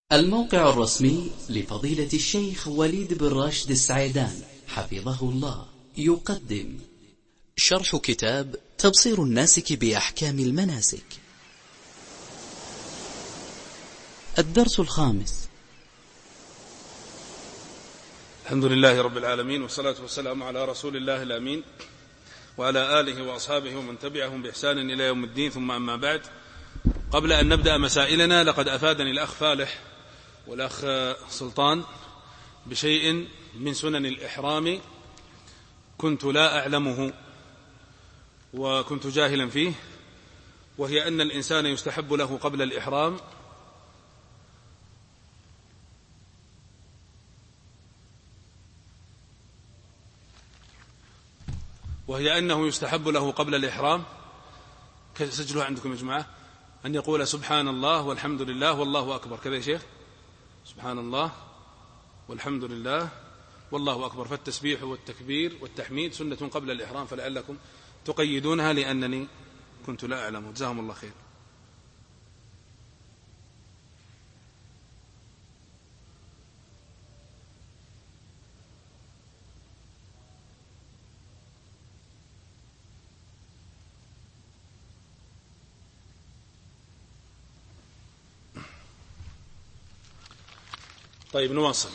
الموقع الرسمي لفضيلة الشيخ وليد بن راشد السعيدان حفظه الله يقدم شرح كتاب تبصير الناسك بأحكام المناسك. الدرس الخامس. الحمد لله رب العالمين، والصلاة والسلام على رسول الله الأمين وعلى آله وأصحابه ومن تبعهم بإحسان إلى يوم الدين، ثم أما بعد. قبل أن نبدأ مسائلنا، لقد أفادني الأخ فالح والأخ سلطان بشيء من سنن الإحرام كنت لا أعلمه وكنت جاهلا فيه، وهي أن الإنسان يستحب له قبل الإحرام أنه يستحب له قبل الإحرام، سجلوها عندكم يا جماعة، أن يقول سبحان الله والحمد لله والله أكبر. كذا يا شيخ، سبحان الله والحمد لله والله أكبر. فالتسبيح والتكبير والتحميد سنة قبل الإحرام، فلعلكم تقيدونها لأنني كنت لا أعلم. جزاهم الله خير. طيب نواصل.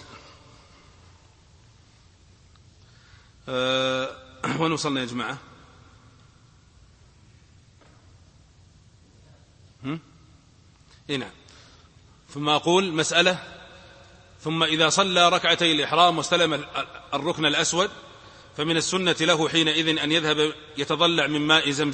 وين وصلنا يا جماعة؟ نعم. ثم أقول مسألة: ثم إذا صلى ركعتي الإحرام واستلم الركن الأسود، فمن السنة له حينئذ أن يذهب يتضلع من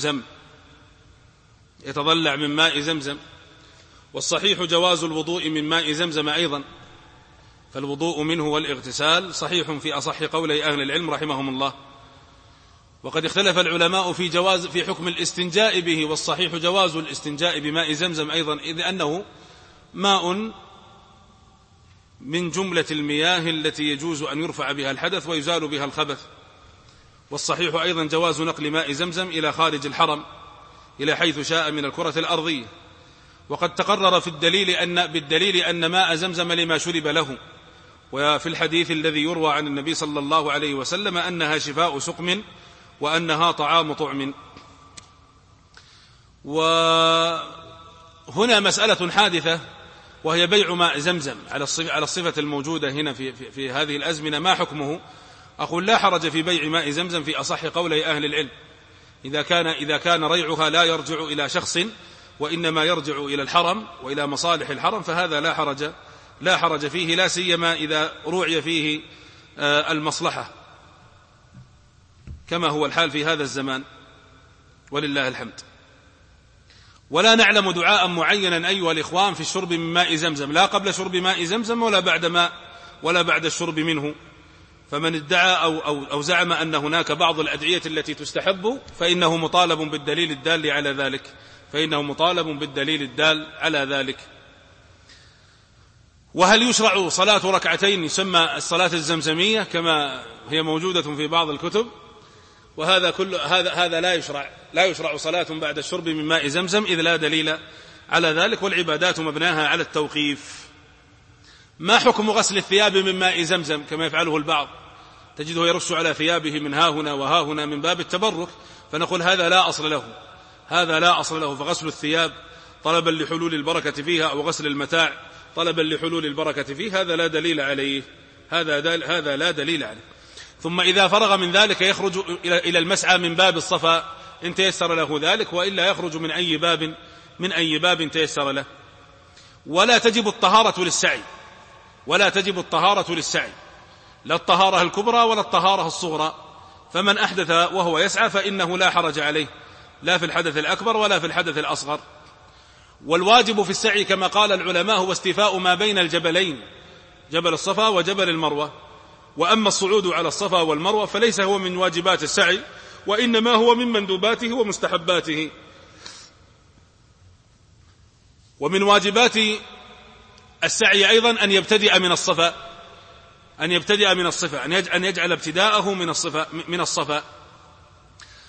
ماء زمزم، والصحيح جواز الوضوء من ماء زمزم أيضا، فالوضوء منه والاغتسال صحيح في أصح قولي أهل العلم رحمهم الله. وقد اختلف العلماء في حكم الاستنجاء به، والصحيح جواز الاستنجاء بماء زمزم أيضا، إذ أنه ماء من جملة المياه التي يجوز أن يرفع بها الحدث ويزال بها الخبث. والصحيح أيضا جواز نقل ماء زمزم إلى خارج الحرم إلى حيث شاء من الكرة الأرضية. وقد تقرر بالدليل أن ماء زمزم لما شرب له، وفي الحديث الذي يروى عن النبي صلى الله عليه وسلم أنها شفاء سقم وأنها طعام طعم. وهنا مسألة حادثة، وهي بيع ماء زمزم على الصفة الموجودة هنا في هذه الأزمنة. ما حكمه؟ أقول لا حرج في بيع ماء زمزم في أصح قولي أهل العلم، إذا كان ريعها لا يرجع إلى شخص وإنما يرجع إلى الحرم وإلى مصالح الحرم، فهذا لا حرج فيه، لا سيما إذا روعي فيه المصلحة، كما هو الحال في هذا الزمان ولله الحمد. ولا نعلم دعاء معينا أيها الإخوان في الشرب من ماء زمزم، لا قبل شرب ماء زمزم ولا بعد الشرب منه. فمن ادعى أو زعم أن هناك بعض الأدعية التي تستحب فإنه مطالب بالدليل الدال على ذلك. وهل يشرع صلاة ركعتين يسمى الصلاة الزمزمية كما هي موجودة في بعض الكتب؟ وهذا هذا لا يشرع صلاة بعد الشرب من ماء زمزم، إذ لا دليل على ذلك، والعبادات مبناها على التوقيف. ما حكم غسل الثياب من ماء زمزم كما يفعله البعض؟ تجده يرش على ثيابه من ها هنا وها هنا من باب التبرك، فنقول هذا لا أصل له. فغسل الثياب طلبا لحلول البركة فيها، أو غسل المتاع طلبا لحلول البركة فيه، هذا لا دليل عليه. ثم إذا فرغ من ذلك يخرج إلى المسعى من باب الصفا إن تيسر له ذلك، وإلا يخرج من أي باب تيسر له. ولا تجب الطهارة للسعي، لا الطهارة الكبرى ولا الطهارة الصغرى. فمن أحدث وهو يسعى فإنه لا حرج عليه، لا في الحدث الأكبر ولا في الحدث الأصغر. والواجب في السعي كما قال العلماء هو استيفاء ما بين الجبلين، جبل الصفا وجبل المروة. وأما الصعود على الصفا والمروة فليس هو من واجبات السعي، وإنما هو من مندوباته ومستحباته. ومن واجبات السعي أيضا أن يبتدئ من الصفا، أن يجعل ابتداءه من الصفا،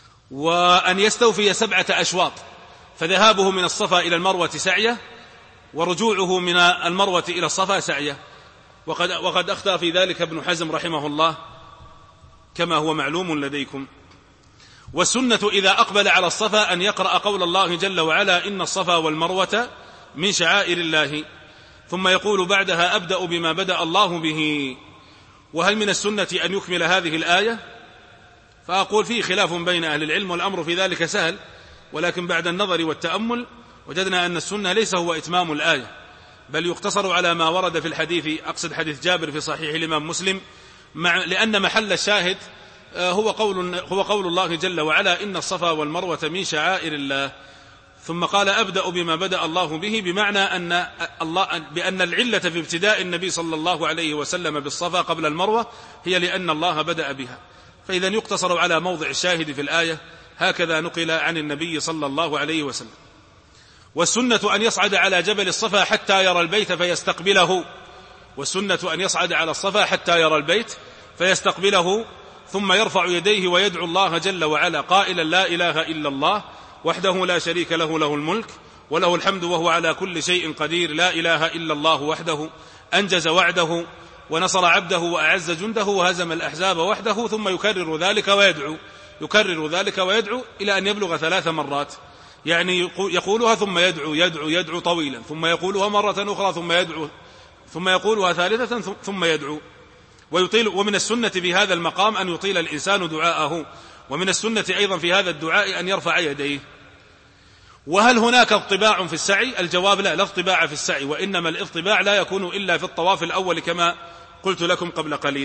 وأن يستوفي 7 أشواط، فذهابه من الصفا إلى المروة سعية، ورجوعه من المروة إلى الصفا سعيه، وقد أخطأ في ذلك ابن حزم رحمه الله كما هو معلوم لديكم. والسنة إذا أقبل على الصفا أن يقرأ قول الله جل وعلا إن الصفا والمروة من شعائر الله، ثم يقول بعدها أبدأ بما بدأ الله به. وهل من السنة أن يكمل هذه الآية؟ فأقول فيه خلاف بين أهل العلم، والأمر في ذلك سهل، ولكن بعد النظر والتأمل وجدنا أن السنة ليس هو إتمام الآية، بل يقتصر على ما ورد في الحديث، أقصد حديث جابر في صحيح الإمام مسلم، لأن محل الشاهد هو قول الله جل وعلا إن الصفا والمروة من شعائر الله، ثم قال أبدأ بما بدأ الله به، بمعنى بأن العلة في ابتداء النبي صلى الله عليه وسلم بالصفا قبل المروة هي لأن الله بدأ بها، فإذا يقتصر على موضع الشاهد في الآية، هكذا نقل عن النبي صلى الله عليه وسلم. والسنة أن يصعد على جبل الصفا حتى يرى البيت فيستقبله، والسنة أن يصعد على الصفا حتى يرى البيت فيستقبله، ثم يرفع يديه ويدعو الله جل وعلا قائلا لا إله إلا الله وحده لا شريك له، له الملك وله الحمد وهو على كل شيء قدير، لا إله إلا الله وحده أنجز وعده ونصر عبده وأعز جنده وهزم الأحزاب وحده، ثم يكرر ذلك ويدعو إلى أن يبلغ 3 مرات، يعني يقولها ثم يدعو طويلا، ثم يقولها مرة أخرى ثم يقولها ثالثة ثم يدعو ويطيل. ومن السنة في هذا المقام أن يطيل الإنسان دعاءه، ومن السنة أيضا في هذا الدعاء أن يرفع يديه. وهل هناك اطباع في السعي؟ الجواب لا اطباع في السعي، وإنما الاطباع لا يكون إلا في الطواف الأول كما قلت لكم قبل قليل.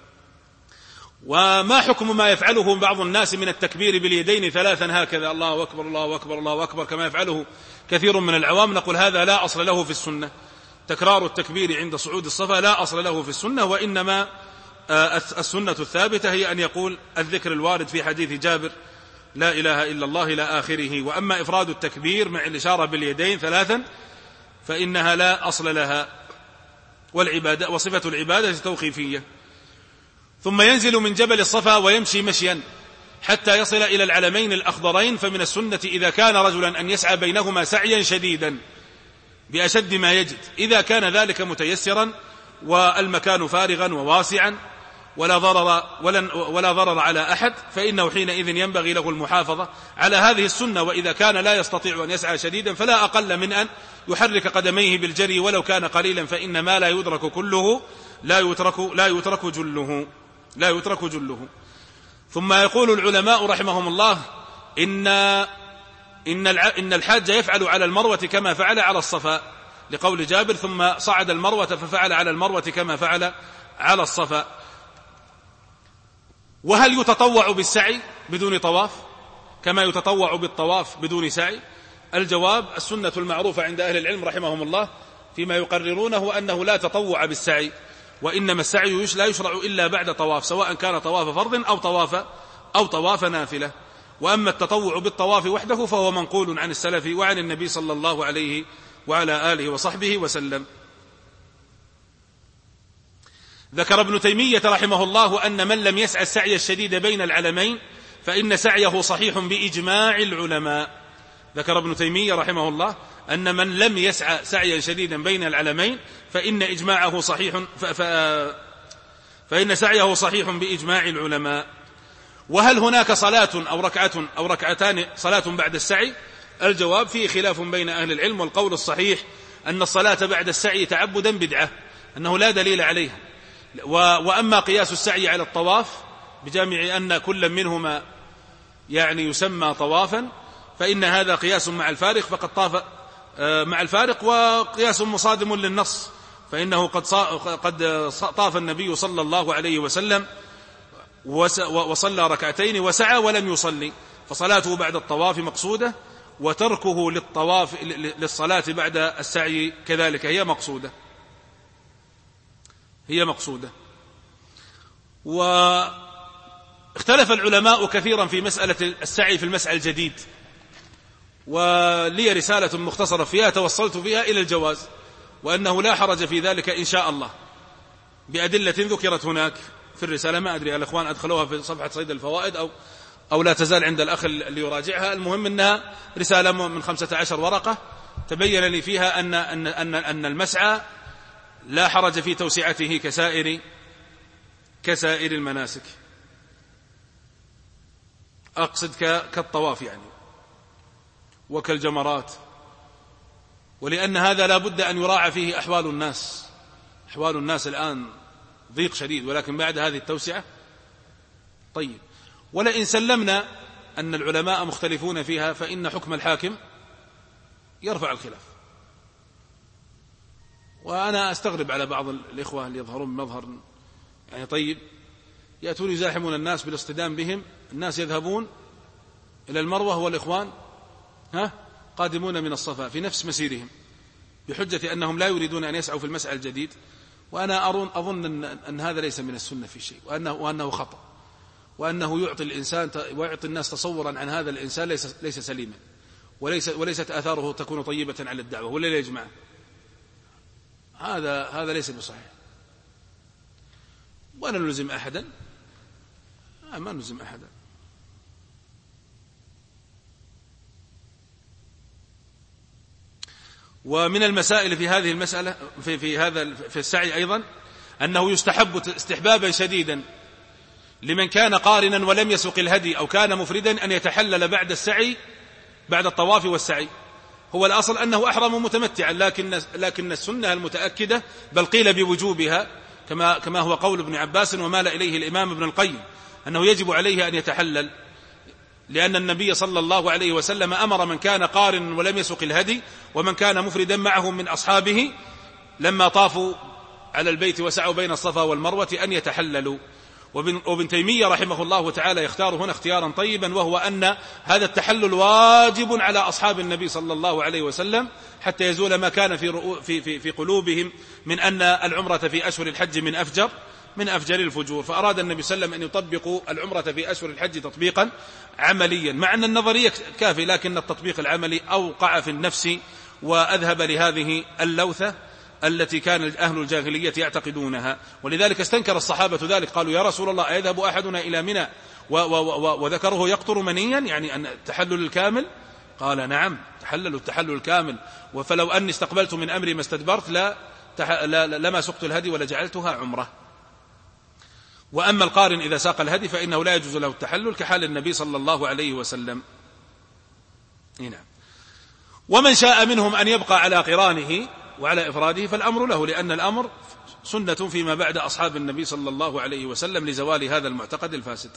وما حكم ما يفعله بعض الناس من التكبير باليدين 3 هكذا، الله أكبر الله أكبر الله أكبر، كما يفعله كثير من العوام؟ نقول هذا لا أصل له في السنة، تكرار التكبير عند صعود الصفا لا أصل له في السنة، وإنما السنة الثابتة هي أن يقول الذكر الوارد في حديث جابر لا إله إلا الله إلى آخره. وأما إفراد التكبير مع الإشارة باليدين 3 فإنها لا أصل لها، والعبادة وصفة العبادة توقيفية. ثم ينزل من جبل الصفا ويمشي مشيا حتى يصل إلى العلمين الأخضرين، فمن السنة إذا كان رجلا أن يسعى بينهما سعيا شديدا بأشد ما يجد، إذا كان ذلك متيسرا والمكان فارغا وواسعا ولا ضرر على أحد، فإنه حينئذ ينبغي له المحافظة على هذه السنة. وإذا كان لا يستطيع أن يسعى شديدا فلا أقل من أن يحرك قدميه بالجري ولو كان قليلا، فإن ما لا يدرك كله لا يترك جله. ثم يقول العلماء رحمهم الله إن الحاج يفعل على المروة كما فعل على الصفا، لقول جابر ثم صعد المروة ففعل على المروة كما فعل على الصفا. وهل يتطوع بالسعي بدون طواف كما يتطوع بالطواف بدون سعي؟ الجواب السنة المعروفة عند أهل العلم رحمهم الله فيما يقررونه أنه لا تطوع بالسعي، وإنما السعي لا يشرع إلا بعد طواف، سواء كان طواف فرض أو طواف نافلة. وأما التطوع بالطواف وحده فهو منقول عن السلف وعن النبي صلى الله عليه وعلى آله وصحبه وسلم. ذكر ابن تيمية رحمه الله أن من لم يسعى السعي الشديد بين العلمين فإن سعيه صحيح بإجماع العلماء. ذكر ابن تيمية رحمه الله أن من لم يسعى سعيا شديدا بين العلمين فإن سعيه صحيح بإجماع العلماء. وهل هناك صلاة أو ركعة أو ركعتان صلاة بعد السعي؟ الجواب فيه خلاف بين أهل العلم، والقول الصحيح أن الصلاة بعد السعي تعبدا بدعة، أنه لا دليل عليها. وأما قياس السعي على الطواف بجامع أن كل منهما يعني يسمى طوافا، فإن هذا قياس مع الفارق، فقد طاف مع الفارق، وقياس مصادم للنص، فإنه قد طاف النبي صلى الله عليه وسلم وصلى ركعتين وسعى ولم يصلي، فصلاته بعد الطواف مقصودة، وتركه للصلاة بعد السعي كذلك هي مقصودة. واختلف العلماء كثيرا في مسألة السعي في المسعى الجديد، ولي رسالة مختصرة فيها توصلت فيها إلى الجواز، وأنه لا حرج في ذلك إن شاء الله بأدلة ذكرت هناك في الرسالة. ما أدري الأخوان أدخلوها في صفحة صيد الفوائد أو لا تزال عند الأخ اللي يراجعها. المهم أنها رسالة من 15 ورقة تبين لي فيها أن المسعى لا حرج في توسعته كسائر المناسك، أقصد كالطواف يعني وكالجمرات، ولأن هذا لا بد أن يراعى فيه أحوال الناس الآن ضيق شديد، ولكن بعد هذه التوسعة طيب. ولئن سلمنا أن العلماء مختلفون فيها فإن حكم الحاكم يرفع الخلاف. وأنا أستغرب على بعض الإخوة اللي يظهرون بمظهر يعني طيب، يأتون يزاحمون الناس بالاصطدام بهم، الناس يذهبون إلى المروة والإخوان قادمون من الصفا في نفس مسيرهم بحجة أنهم لا يريدون أن يسعوا في المسعى الجديد. وأنا أظن أن هذا ليس من السنة في شيء، وأنه خطأ، وأنه يعطي الناس تصورا عن هذا الإنسان ليس سليما، وليست آثاره تكون طيبة على الدعوة. ولا يا جماعة هذا ليس بصحيح. ولا نلزم أحدا، ما نلزم أحدا. ومن المسائل في هذه المسألة في السعي أيضا أنه يستحب استحبابا شديدا لمن كان قارنا ولم يسق الهدي أو كان مفردا أن يتحلل بعد السعي، بعد الطواف والسعي. هو الأصل أنه أحرم متمتعا، لكن السنة المتأكدة بل قيل بوجوبها كما هو قول ابن عباس ومال إليه الإمام ابن القيم أنه يجب عليه أن يتحلل، لأن النبي صلى الله عليه وسلم أمر من كان قارنا ولم يسق الهدي ومن كان مفردا معه من أصحابه لما طافوا على البيت وسعوا بين الصفا والمروة أن يتحللوا. وابن تيمية رحمه الله تعالى يختار هنا اختيارا طيبا، وهو أن هذا التحلل واجب على أصحاب النبي صلى الله عليه وسلم حتى يزول ما كان في قلوبهم من أن العمرة في أشهر الحج من أفجر الفجور. فأراد النبي صلى الله عليه وسلم أن يطبقوا العمرة في أشهر الحج تطبيقا عمليا، مع أن النظرية كافي، لكن التطبيق العملي أوقع في النفس وأذهب لهذه اللوثة التي كان أهل الجاهلية يعتقدونها. ولذلك استنكر الصحابة ذلك، قالوا يا رسول الله أيذهب أحدنا إلى منى وذكره يقطر منيا، يعني أن التحلل الكامل؟ قال نعم تحللوا التحلل الكامل، فلو أني استقبلت من أمري ما استدبرت لما سقت الهدي ولجعلتها عمرة. وأما القارن إذا ساق الهدي فإنه لا يجوز له التحلل كحال النبي صلى الله عليه وسلم. نعم. ومن شاء منهم أن يبقى على قرانه وعلى إفراده فالأمر له، لأن الأمر سنة فيما بعد أصحاب النبي صلى الله عليه وسلم لزوال هذا المعتقد الفاسد.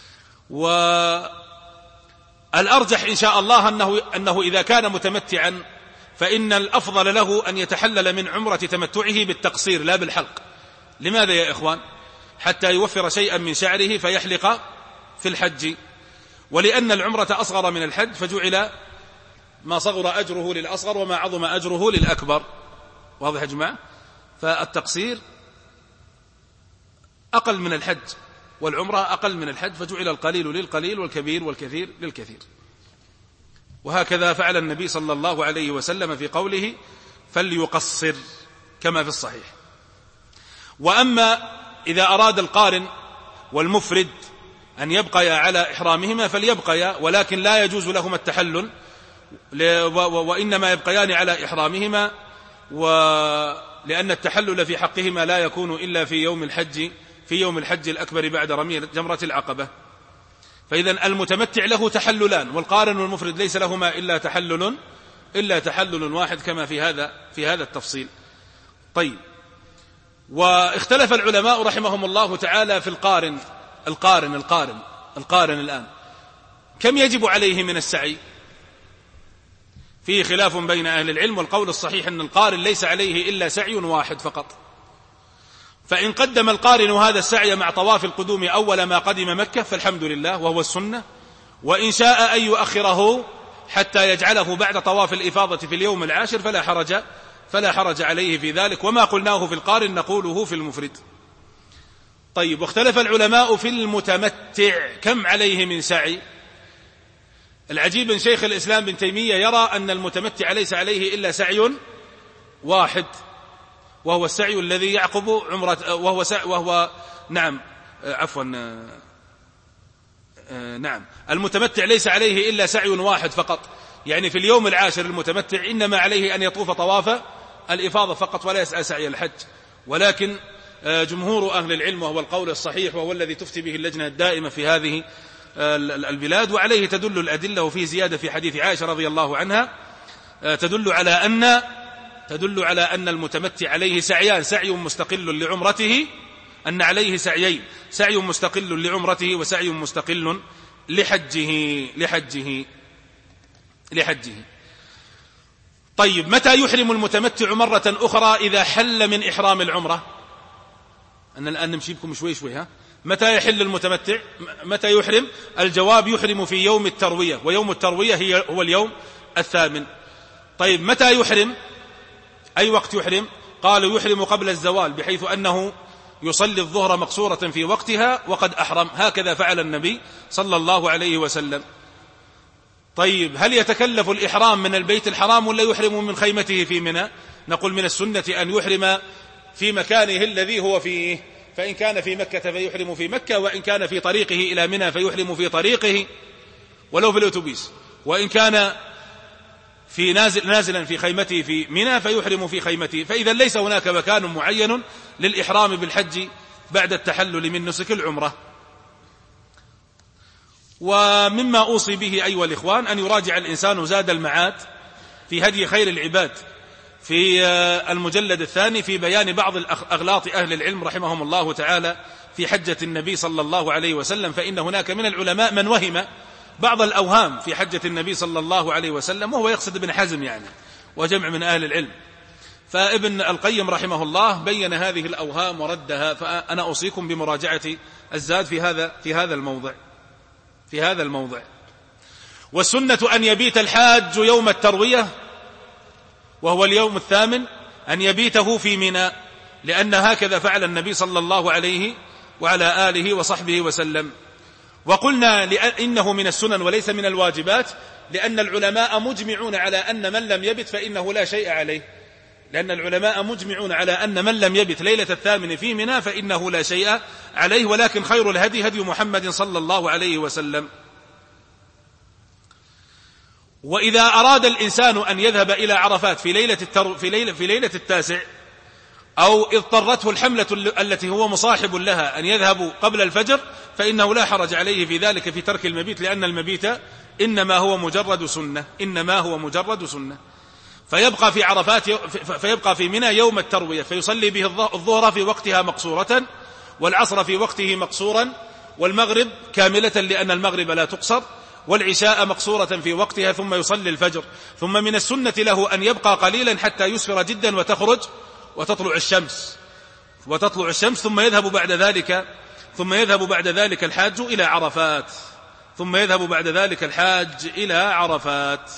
والأرجح إن شاء الله أنه إذا كان متمتعا فإن الأفضل له أن يتحلل من عمرة تمتعه بالتقصير لا بالحلق. لماذا يا إخوان؟ حتى يوفر شيئا من شعره فيحلق في الحج، ولأن العمرة أصغر من الحج فجعل ما صغر أجره للأصغر وما عظم أجره للأكبر. واضح يا جماعة؟ فالتقصير أقل من الحج والعمرة أقل من الحج، فجعل القليل للقليل والكبير والكثير للكثير. وهكذا فعل النبي صلى الله عليه وسلم في قوله فليقصر كما في الصحيح. وأما إذا أراد القارن والمفرد أن يبقيا على إحرامهما فليبقيا، ولكن لا يجوز لهما التحلل، وإنما يبقيان على إحرامهما، لأن التحلل في حقهما لا يكون إلا في يوم الحج الأكبر بعد رمي جمرة العقبة. فإذا المتمتع له تحللان، والقارن والمفرد ليس لهما إلا تحلل واحد كما في هذا التفصيل. طيب. واختلف العلماء رحمهم الله تعالى في القارن الآن كم يجب عليه من السعي؟ فيه خلاف بين أهل العلم، والقول الصحيح أن القارن ليس عليه إلا سعي واحد فقط. فإن قدم القارن هذا السعي مع طواف القدوم أول ما قدم مكة فالحمد لله وهو السنة، وإن شاء أن يؤخره حتى يجعله بعد طواف الإفاضة في اليوم العاشر فلا حرج عليه في ذلك، وما قلناه في القارن نقوله في المفرد. طيب. واختلف العلماء في المتمتع كم عليه من سعي. العجيب أن شيخ الإسلام بن تيمية يرى أن المتمتع ليس عليه إلا سعي واحد، وهو السعي الذي يعقب عمرة، نعم المتمتع ليس عليه إلا سعي واحد فقط، يعني في اليوم العاشر المتمتع إنما عليه أن يطوف طواف الإفاضة فقط ولا يسعى سعي الحج. ولكن جمهور أهل العلم وهو القول الصحيح وهو الذي تفتي به اللجنة الدائمة في هذه البلاد، وعليه تدل الأدلة، وفيه زيادة في حديث عائشة رضي الله عنها تدل على أن المتمتع عليه سعيان، سعي مستقل لعمرته، أن عليه سعيين، سعي مستقل لعمرته وسعي مستقل لحجه. طيب، متى يحرم المتمتع مرة أخرى إذا حل من إحرام العمرة؟ أنا الآن نمشي بكم شوي شوي. متى يحل المتمتع؟ متى يحرم؟ الجواب: يحرم في يوم التروية، ويوم التروية هو اليوم 8. طيب، متى يحرم؟ أي وقت يحرم؟ قالوا: يحرم قبل الزوال، بحيث أنه يصلي الظهر مقصورة في وقتها وقد أحرم، هكذا فعل النبي صلى الله عليه وسلم. طيب، هل يتكلف الإحرام من البيت الحرام ولا يحرم من خيمته في منى؟ نقول: من السنة أن يحرم في مكانه الذي هو فيه، فإن كان في مكة فيحرم في مكة، وإن كان في طريقه إلى منى فيحرم في طريقه ولو في الأتوبيس، وإن كان في نازلا في خيمته في منى فيحرم في خيمته. فإذا ليس هناك مكان معين للإحرام بالحج بعد التحلل من نسك العمرة. ومما أوصي به أيها الإخوان أن يراجع الإنسان زاد المعاد في هدي خير العباد في المجلد 2 في بيان بعض أغلاط أهل العلم رحمهم الله تعالى في حجة النبي صلى الله عليه وسلم، فإن هناك من العلماء من وهم بعض الأوهام في حجة النبي صلى الله عليه وسلم، وهو يقصد ابن حزم يعني وجمع من أهل العلم. فابن القيم رحمه الله بين هذه الأوهام وردها، فأنا أوصيكم بمراجعة الزاد في هذا الموضع. والسنة أن يبيت الحاج يوم التروية وهو اليوم 8 أن يبيته في منى، لأن هكذا فعل النبي صلى الله عليه وعلى آله وصحبه وسلم. وقلنا إنه من السنن وليس من الواجبات، لأن العلماء مجمعون على أن من لم يبت فإنه لا شيء عليه، لأن العلماء مجمعون على أن من لم يبت ليلة 8 في منى فإنه لا شيء عليه، ولكن خير الهدي هدي محمد صلى الله عليه وسلم. وإذا أراد الإنسان أن يذهب إلى عرفات في ليلة 9 أو اضطرته الحملة التي هو مصاحب لها أن يذهبوا قبل الفجر، فإنه لا حرج عليه في ذلك في ترك المبيت، لأن المبيت إنما هو مجرد سنة. فيبقى في عرفات فيبقى في منى يوم التروية، فيصلي به الظهر في وقتها مقصورة، والعصر في وقته مقصورا، والمغرب كاملة لأن المغرب لا تقصر، والعشاء مقصورة في وقتها، ثم يصلي الفجر. ثم من السنة له أن يبقى قليلا حتى يسفر جدا وتطلع الشمس، ثم يذهب بعد ذلك الحاج إلى عرفات.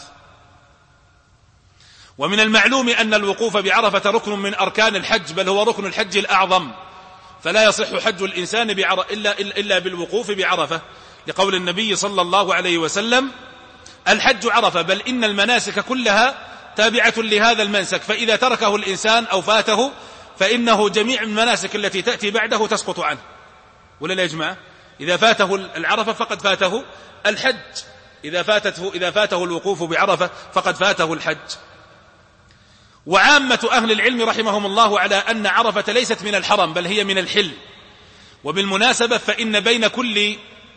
ومن المعلوم أن الوقوف بعرفة ركن من أركان الحج، بل هو ركن الحج الأعظم، فلا يصح حج الإنسان إلا بالوقوف بعرفة، لقول النبي صلى الله عليه وسلم: الحج عرفة، بل إن المناسك كلها تابعة لهذا المنسك، فإذا تركه الإنسان أو فاته فإنه جميع المناسك التي تأتي بعده تسقط عنه، ولا لا يا جماعة؟ إذا فاته العرفة فقد فاته الحج، إذا فاته الوقوف بعرفة فقد فاته الحج. وعامة أهل العلم رحمهم الله على أن عرفة ليست من الحرم بل هي من الحل. وبالمناسبة فإن بين كل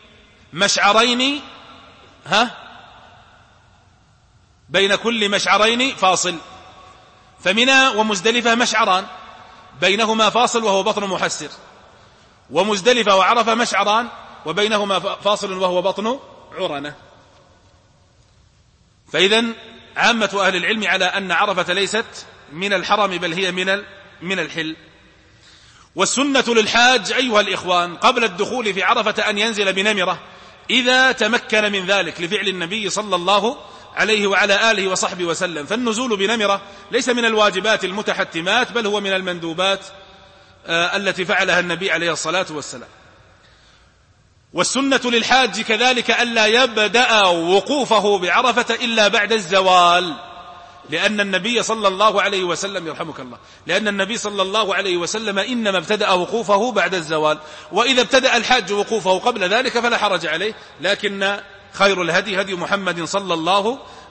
مشعرين فاصل، فمنى ومزدلفة مشعران بينهما فاصل وهو بطن محسر، ومزدلفة وعرفة مشعران وبينهما فاصل وهو بطن عرنة. فإذن عامة أهل العلم على أن عرفة ليست من الحرم بل هي من الحل. والسنة للحاج أيها الإخوان قبل الدخول في عرفة أن ينزل بنمرة إذا تمكن من ذلك، لفعل النبي صلى الله عليه وعلى آله وصحبه وسلم. فالنزول بنمرة ليس من الواجبات المتحتمات، بل هو من المندوبات التي فعلها النبي عليه الصلاة والسلام. والسنة للحاج كذلك ألا يبدأ وقوفه بعرفة إلا بعد الزوال، لأن النبي صلى الله عليه وسلم يرحمك الله، لأن النبي صلى الله عليه وسلم إنما ابتدأ وقوفه بعد الزوال. وإذا ابتدأ الحاج وقوفه قبل ذلك فلا حرج عليه، لكن خير الهدي هدي محمد صلى الله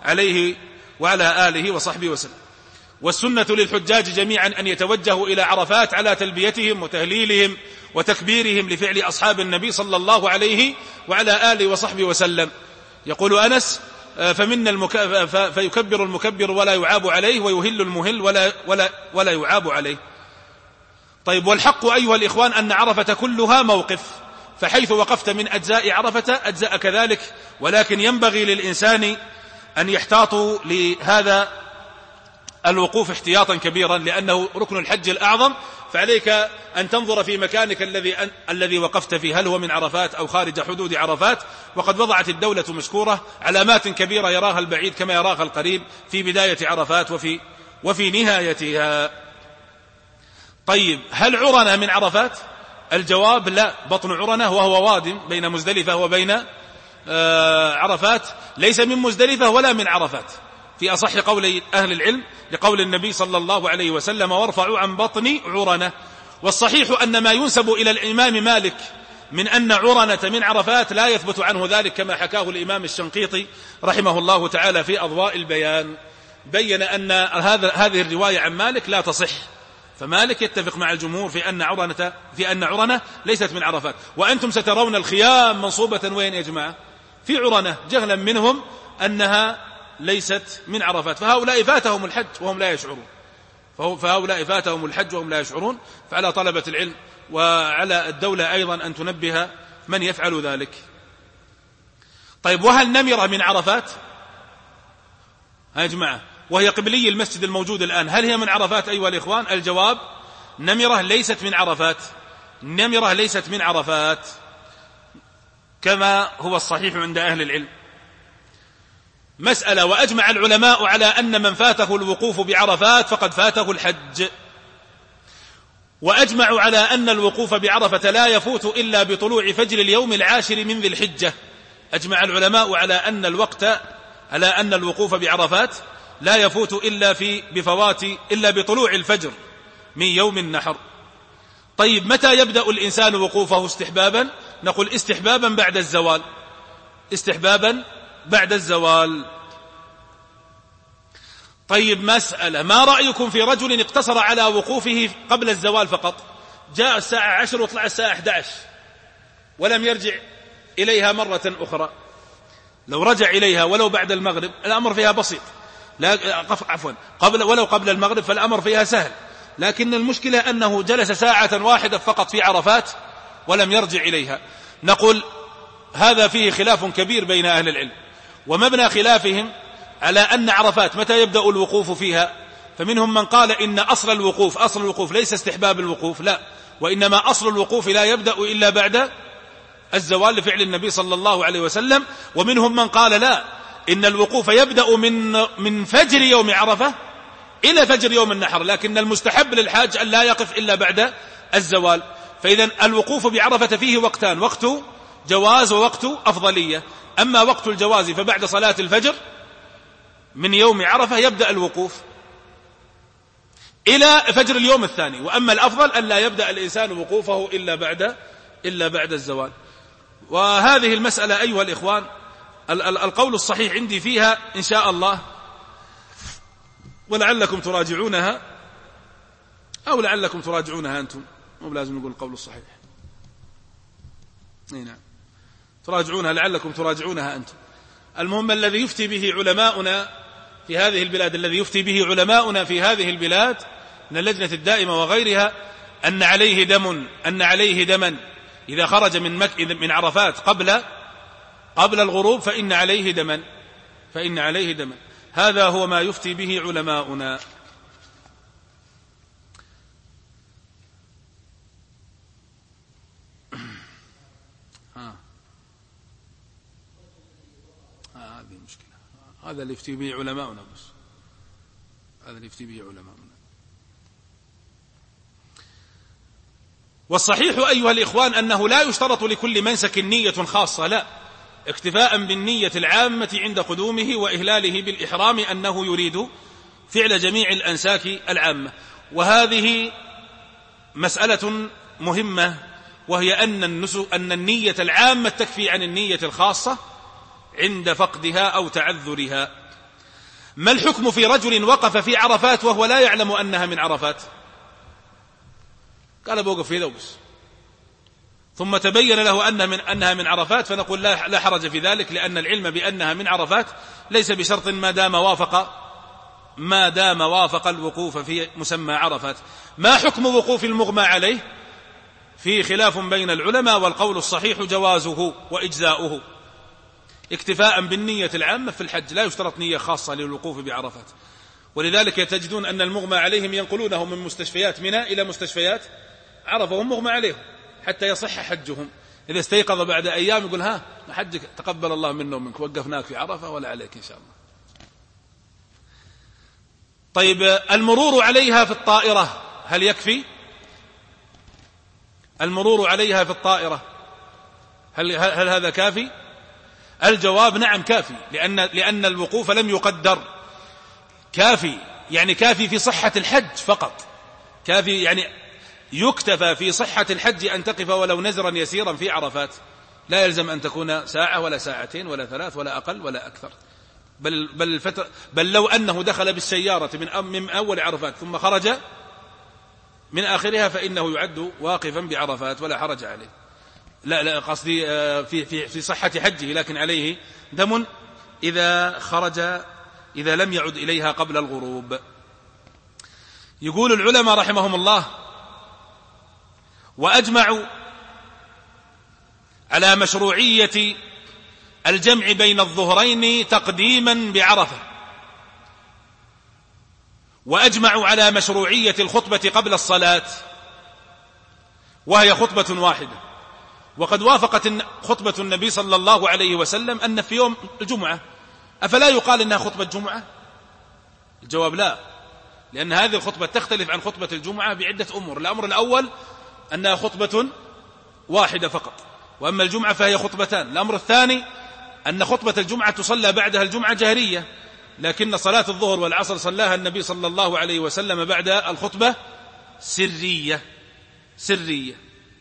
عليه وعلى آله وصحبه وسلم. والسنة للحجاج جميعا أن يتوجهوا إلى عرفات على تلبيتهم وتهليلهم وتكبيرهم لفعل أصحاب النبي صلى الله عليه وعلى آله وصحبه وسلم. يقول أنس: فمنا فيكبر المكبر ولا يعاب عليه، ويهل المهل ولا يعاب عليه. طيب، والحق أيها الإخوان أن عرفة كلها موقف، فحيث وقفت من أجزاء عرفة أجزاء كذلك، ولكن ينبغي للإنسان أن يحتاط لهذا الوقوف احتياطا كبيرا، لأنه ركن الحج الأعظم، فعليك أن تنظر في مكانك الذي وقفت فيه، هل هو من عرفات أو خارج حدود عرفات. وقد وضعت الدولة مشكورة علامات كبيرة يراها البعيد كما يراها القريب في بداية عرفات وفي نهايتها. طيب، هل عرنة من عرفات؟ الجواب: لا. بطن عرنة وهو واد بين مزدلفة وبين عرفات، ليس من مزدلفة ولا من عرفات في أصح قولي أهل العلم، لقول النبي صلى الله عليه وسلم: وارفعوا عن بطن عرنة. والصحيح أن ما ينسب إلى الإمام مالك من أن عرنة من عرفات لا يثبت عنه ذلك، كما حكاه الإمام الشنقيطي رحمه الله تعالى في أضواء البيان، بين أن هذه الرواية عن مالك لا تصح. فمالك يتفق مع الجمهور في أن عرنة ليست من عرفات. وأنتم سترون الخيام منصوبة وين يا جماعة؟ في عرنة، جهلا منهم أنها ليست من عرفات. فهؤلاء فاتهم الحج وهم لا يشعرون. فعلى طلبة العلم وعلى الدولة أيضا أن تنبه من يفعل ذلك. طيب، وهل نمرة من عرفات؟ يا جماعة، وهي قبلي المسجد الموجود الآن، هل هي من عرفات أيها الإخوان؟ الجواب: نمرة ليست من عرفات كما هو الصحيح عند أهل العلم. مسألة: وأجمع العلماء على أن من فاته الوقوف بعرفات فقد فاته الحج. وأجمعوا على أن الوقوف بعرفة لا يفوت إلا بطلوع فجر اليوم العاشر من ذي الحجة. أجمع العلماء على أن الوقوف بعرفات لا يفوت إلا بطلوع الفجر من يوم النحر. طيب، متى يبدأ الإنسان وقوفه استحبابا؟ نقول استحبابا بعد الزوال. طيب، مسألة: ما رأيكم في رجل اقتصر على وقوفه قبل الزوال فقط؟ جاء الساعة 10 وطلع الساعة 11 ولم يرجع إليها مرة أخرى. لو رجع إليها ولو بعد المغرب الأمر فيها بسيط، ولو قبل المغرب فالأمر فيها سهل. لكن المشكلة أنه جلس ساعة واحدة فقط في عرفات ولم يرجع إليها. نقول هذا فيه خلاف كبير بين أهل العلم، ومبنى خلافهم على أن عرفات متى يبدأ الوقوف فيها. فمنهم من قال إن أصل الوقوف ليس استحباب الوقوف، لا، وإنما أصل الوقوف لا يبدأ إلا بعد الزوال لفعل النبي صلى الله عليه وسلم. ومنهم من قال لا، إن الوقوف يبدأ من فجر يوم عرفة إلى فجر يوم النحر، لكن المستحب للحاج أن لا يقف إلا بعد الزوال. فإذا الوقوف بعرفة فيه وقتان: وقت جواز ووقت أفضلية. أما وقت الجواز فبعد صلاة الفجر من يوم عرفة يبدأ الوقوف إلى فجر اليوم الثاني، وأما الأفضل أن لا يبدأ الإنسان وقوفه إلا بعد الزوال. وهذه المسألة أيها الإخوان القول الصحيح عندي فيها إن شاء الله، ولعلكم تراجعونها أو لعلكم تراجعونها أنتم، مو لازم نقول القول الصحيح، نعم تراجعونها، لعلكم تراجعونها أنتم. المهم الذي يفتي به علماؤنا في هذه البلاد، من اللجنة الدائمة وغيرها، أن عليه دما إذا خرج من عرفات قبل الغروب فإن عليه دما. هذا هو ما يفتي به علماؤنا. هذه مشكلة، هذا اللي يفتي به علماؤنا، والصحيح أيها الإخوان أنه لا يشترط لكل منسك نية خاصة، لا، اكتفاء بالنية العامة عند قدومه وإهلاله بالإحرام أنه يريد فعل جميع الأنساك العامة. وهذه مسألة مهمة، وهي أن النية العامة تكفي عن النية الخاصة عند فقدها أو تعذرها. ما الحكم في رجل وقف في عرفات وهو لا يعلم أنها من عرفات؟ قال بوقف في ذوبس، ثم تبين له أنها من عرفات، فنقول لا حرج في ذلك، لأن العلم بأنها من عرفات ليس بشرط ما دام وافق الوقوف في مسمى عرفات. ما حكم وقوف المغمى عليه؟ فيه خلاف بين العلماء، والقول الصحيح جوازه وإجزاؤه اكتفاء بالنية العامة في الحج، لا يشترط نية خاصة للوقوف بعرفات. ولذلك تجدون أن المغمى عليهم ينقلونهم من مستشفيات منى إلى مستشفيات عرفة وهم مغمى عليهم حتى يصح حجهم. إذا استيقظ بعد أيام يقول ها حجك تقبل الله منا ومنك، وقفناك في عرفة ولا عليك إن شاء الله. طيب المرور عليها في الطائرة هل يكفي؟ المرور عليها في الطائرة هل هذا كافي؟ الجواب نعم كافي، لأن الوقوف لم يقدر. كافي يعني كافي في صحة الحج فقط، كافي يعني يكتفى في صحة الحج أن تقف ولو نزرا يسيرا في عرفات، لا يلزم أن تكون ساعة ولا ساعتين ولا 3 ولا أقل ولا أكثر. بل لو أنه دخل بالسيارة من أول عرفات ثم خرج من آخرها فإنه يعد واقفا بعرفات ولا حرج عليه. لا قصدي في صحة حجه، لكن عليه دم إذا لم يعد إليها قبل الغروب. يقول العلماء رحمهم الله: وأجمعوا على مشروعية الجمع بين الظهرين تقديما بعرفة، وأجمعوا على مشروعية الخطبة قبل الصلاة وهي خطبة واحدة. وقد وافقت خطبة النبي صلى الله عليه وسلم أن في يوم الجمعة، أفلا يقال إنها خطبة جمعة؟ الجواب لا، لأن هذه الخطبة تختلف عن خطبة الجمعة بعدة أمور. الأمر الأول أنها خطبة واحدة فقط، وأما الجمعة فهي خطبتان. الأمر الثاني أن خطبة الجمعة تصلى بعدها الجمعة جهرية، لكن صلاة الظهر والعصر صلاها النبي صلى الله عليه وسلم بعد الخطبة سرية.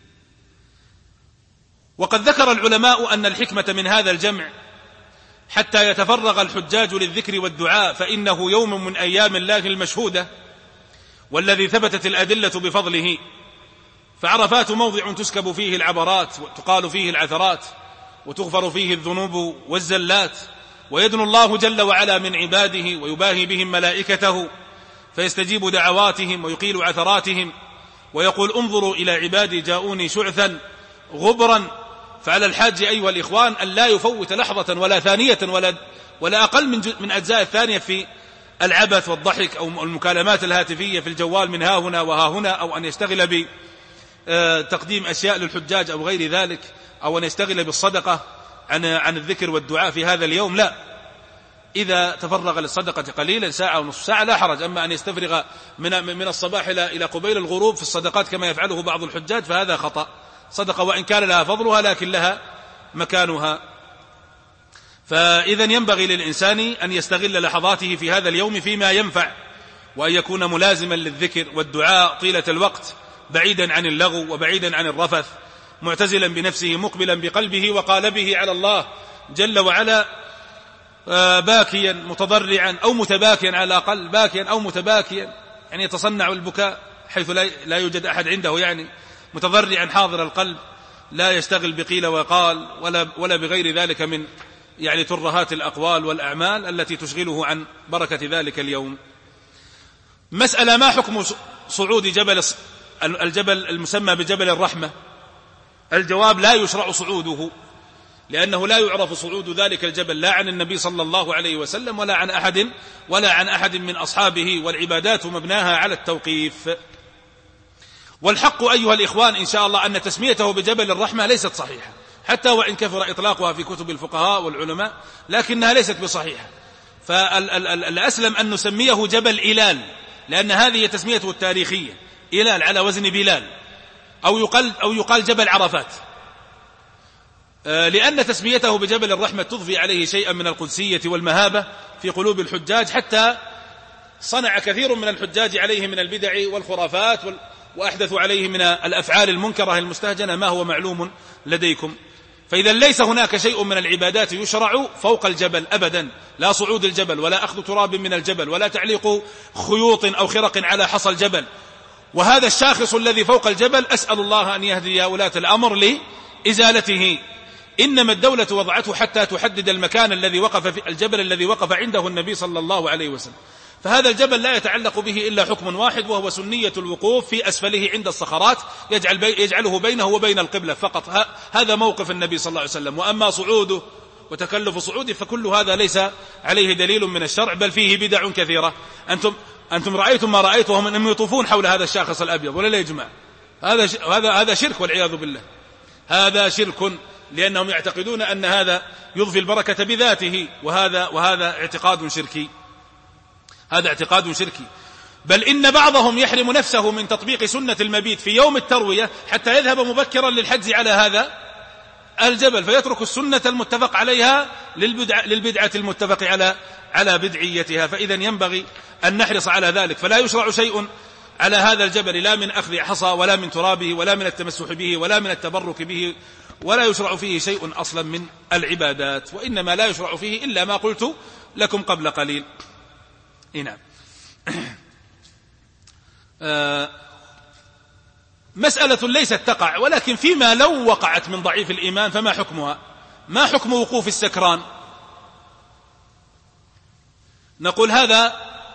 وقد ذكر العلماء أن الحكمة من هذا الجمع حتى يتفرغ الحجاج للذكر والدعاء، فإنه يوم من أيام الله المشهودة والذي ثبتت الأدلة بفضله. فعرفات موضع تسكب فيه العبرات وتقال فيه العثرات وتغفر فيه الذنوب والزلات، ويدنو الله جل وعلا من عباده ويباهي بهم ملائكته فيستجيب دعواتهم ويقيل عثراتهم، ويقول: انظروا إلى عبادي جاءوني شعثا غبرا. فعلى الحاج أيها الإخوان أن لا يفوت لحظة ولا ثانية ولا أقل من أجزاء الثانية في العبث والضحك أو المكالمات الهاتفية في الجوال من ها هنا وها هنا، أو أن يشتغل بتقديم أشياء للحجاج أو غير ذلك، أو أن يشتغل بالصدقة عن الذكر والدعاء في هذا اليوم. لا، إذا تفرغ للصدقة قليلا ساعة ونصف ساعة لا حرج. أما أن يستفرغ من الصباح إلى قبيل الغروب في الصدقات كما يفعله بعض الحجاج فهذا خطأ. صدقة وإن كان لها فضلها لكن لها مكانها. فإذا ينبغي للإنسان أن يستغل لحظاته في هذا اليوم فيما ينفع، وأن يكون ملازما للذكر والدعاء طيلة الوقت، بعيدا عن اللغو وبعيدا عن الرفث، معتزلا بنفسه مقبلا بقلبه وقالبه على الله جل وعلا، باكيا متضرعا أو متباكيا، على الأقل باكيا أو متباكيا، يعني يتصنع البكاء حيث لا يوجد أحد عنده، يعني متضرعا حاضر القلب، لا يشتغل بقيل وقال ولا بغير ذلك من يعني ترهات الأقوال والأعمال التي تشغله عن بركة ذلك اليوم. مسألة: ما حكم صعود الجبل المسمى بجبل الرحمة؟ الجواب: لا يشرع صعوده، لأنه لا يعرف صعود ذلك الجبل لا عن النبي صلى الله عليه وسلم ولا عن أحد من أصحابه، والعبادات مبناها على التوقيف. والحق أيها الإخوان إن شاء الله أن تسميته بجبل الرحمة ليست صحيحة، حتى وإن كثر إطلاقها في كتب الفقهاء والعلماء، لكنها ليست بصحيحة. فالأسلم أن نسميه جبل إلال، لأن هذه تسميته التاريخية، إلال على وزن بلال، أو يقال جبل عرفات، لأن تسميته بجبل الرحمة تضفي عليه شيئا من القدسية والمهابة في قلوب الحجاج، حتى صنع كثير من الحجاج عليه من البدع والخرافات وأحدثوا عليه من الأفعال المنكرة المستهجنة ما هو معلوم لديكم. فإذا ليس هناك شيء من العبادات يشرع فوق الجبل أبدا، لا صعود الجبل ولا أخذ تراب من الجبل ولا تعليق خيوط أو خرق على حصى الجبل. وهذا الشاخص الذي فوق الجبل أسأل الله أن يهدي ولاة الأمر لإزالته. إنما الدولة وضعته حتى تحدد المكان الذي وقف في الجبل الذي وقف عنده النبي صلى الله عليه وسلم، فهذا الجبل لا يتعلق به إلا حكم واحد، وهو سنية الوقوف في أسفله عند الصخرات يجعله بينه وبين القبلة فقط. هذا موقف النبي صلى الله عليه وسلم. وأما صعوده وتكلف صعوده فكل هذا ليس عليه دليل من الشرع، بل فيه بدع كثيرة. أنتم رأيتم ما رأيت وهم أنهم يطوفون حول هذا الشاخص الأبيض، ولا لا يا جماعة؟ هذا شرك والعياذ بالله، هذا شرك، لأنهم يعتقدون أن هذا يضفي البركة بذاته، وهذا اعتقاد شركي، هذا اعتقاد شركي. بل إن بعضهم يحرم نفسه من تطبيق سنة المبيت في يوم التروية حتى يذهب مبكرا للحج على هذا الجبل، فيترك السنة المتفق عليها للبدعة المتفق على بدعيتها. فإذا ينبغي أن نحرص على ذلك. فلا يشرع شيء على هذا الجبل، لا من أخذ حصى ولا من ترابه ولا من التمسح به ولا من التبرك به، ولا يشرع فيه شيء أصلا من العبادات، وإنما لا يشرع فيه إلا ما قلت لكم قبل قليل. نعم. مسألة ليست تقع، ولكن فيما لو وقعت من ضعيف الإيمان فما حكمها؟ ما حكم وقوف السكران؟ نقول هذا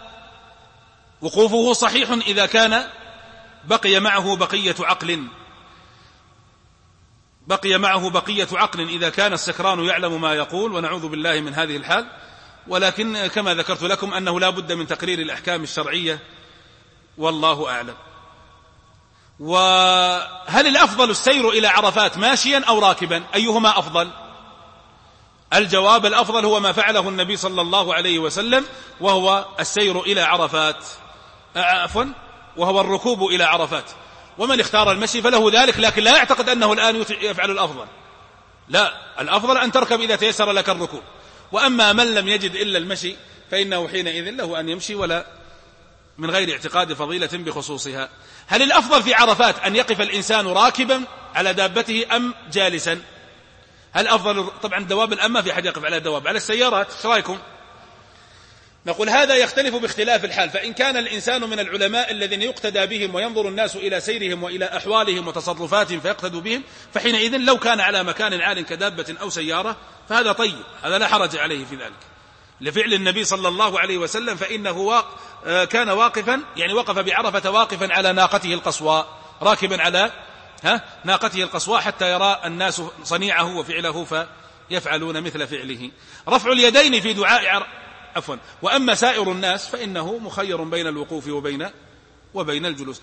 وقوفه صحيح إذا كان بقي معه بقية عقل إذا كان السكران يعلم ما يقول، ونعوذ بالله من هذه الحال. ولكن كما ذكرت لكم أنه لا بد من تقرير الأحكام الشرعية، والله أعلم. وهل الأفضل السير إلى عرفات ماشيا أو راكبا؟ أيهما أفضل؟ الجواب الأفضل هو ما فعله النبي صلى الله عليه وسلم، وهو السير إلى عرفات، وهو الركوب إلى عرفات. ومن اختار المشي فله ذلك، لكن لا يعتقد أنه الآن يفعل الأفضل، لا، الأفضل أن تركب إذا تيسر لك الركوب. وأما من لم يجد إلا المشي فإنه حينئذ له أن يمشي ولا من غير اعتقاد فضيلة بخصوصها. هل الأفضل في عرفات أن يقف الإنسان راكبا على دابته أم جالسا؟ هل أفضل؟ طبعا الدواب الأما في حد يقف على الدواب، على السيارات ايش رايكم؟ نقول هذا يختلف باختلاف الحال. فإن كان الإنسان من العلماء الذين يقتدى بهم وينظر الناس إلى سيرهم وإلى أحوالهم وتصرفاتهم فيقتدوا بهم، فحينئذ لو كان على مكان عال كدابة أو سيارة فهذا طيب، هذا لا حرج عليه في ذلك لفعل النبي صلى الله عليه وسلم، فإنه كان واقفا، يعني وقف بعرفة واقفا على ناقته القصواء، راكبا على ناقته القصواء حتى يرى الناس صنيعه وفعله فيفعلون مثل فعله. رفع اليدين في دعاء وأما سائر الناس فإنه مخير بين الوقوف وبين الجلوس.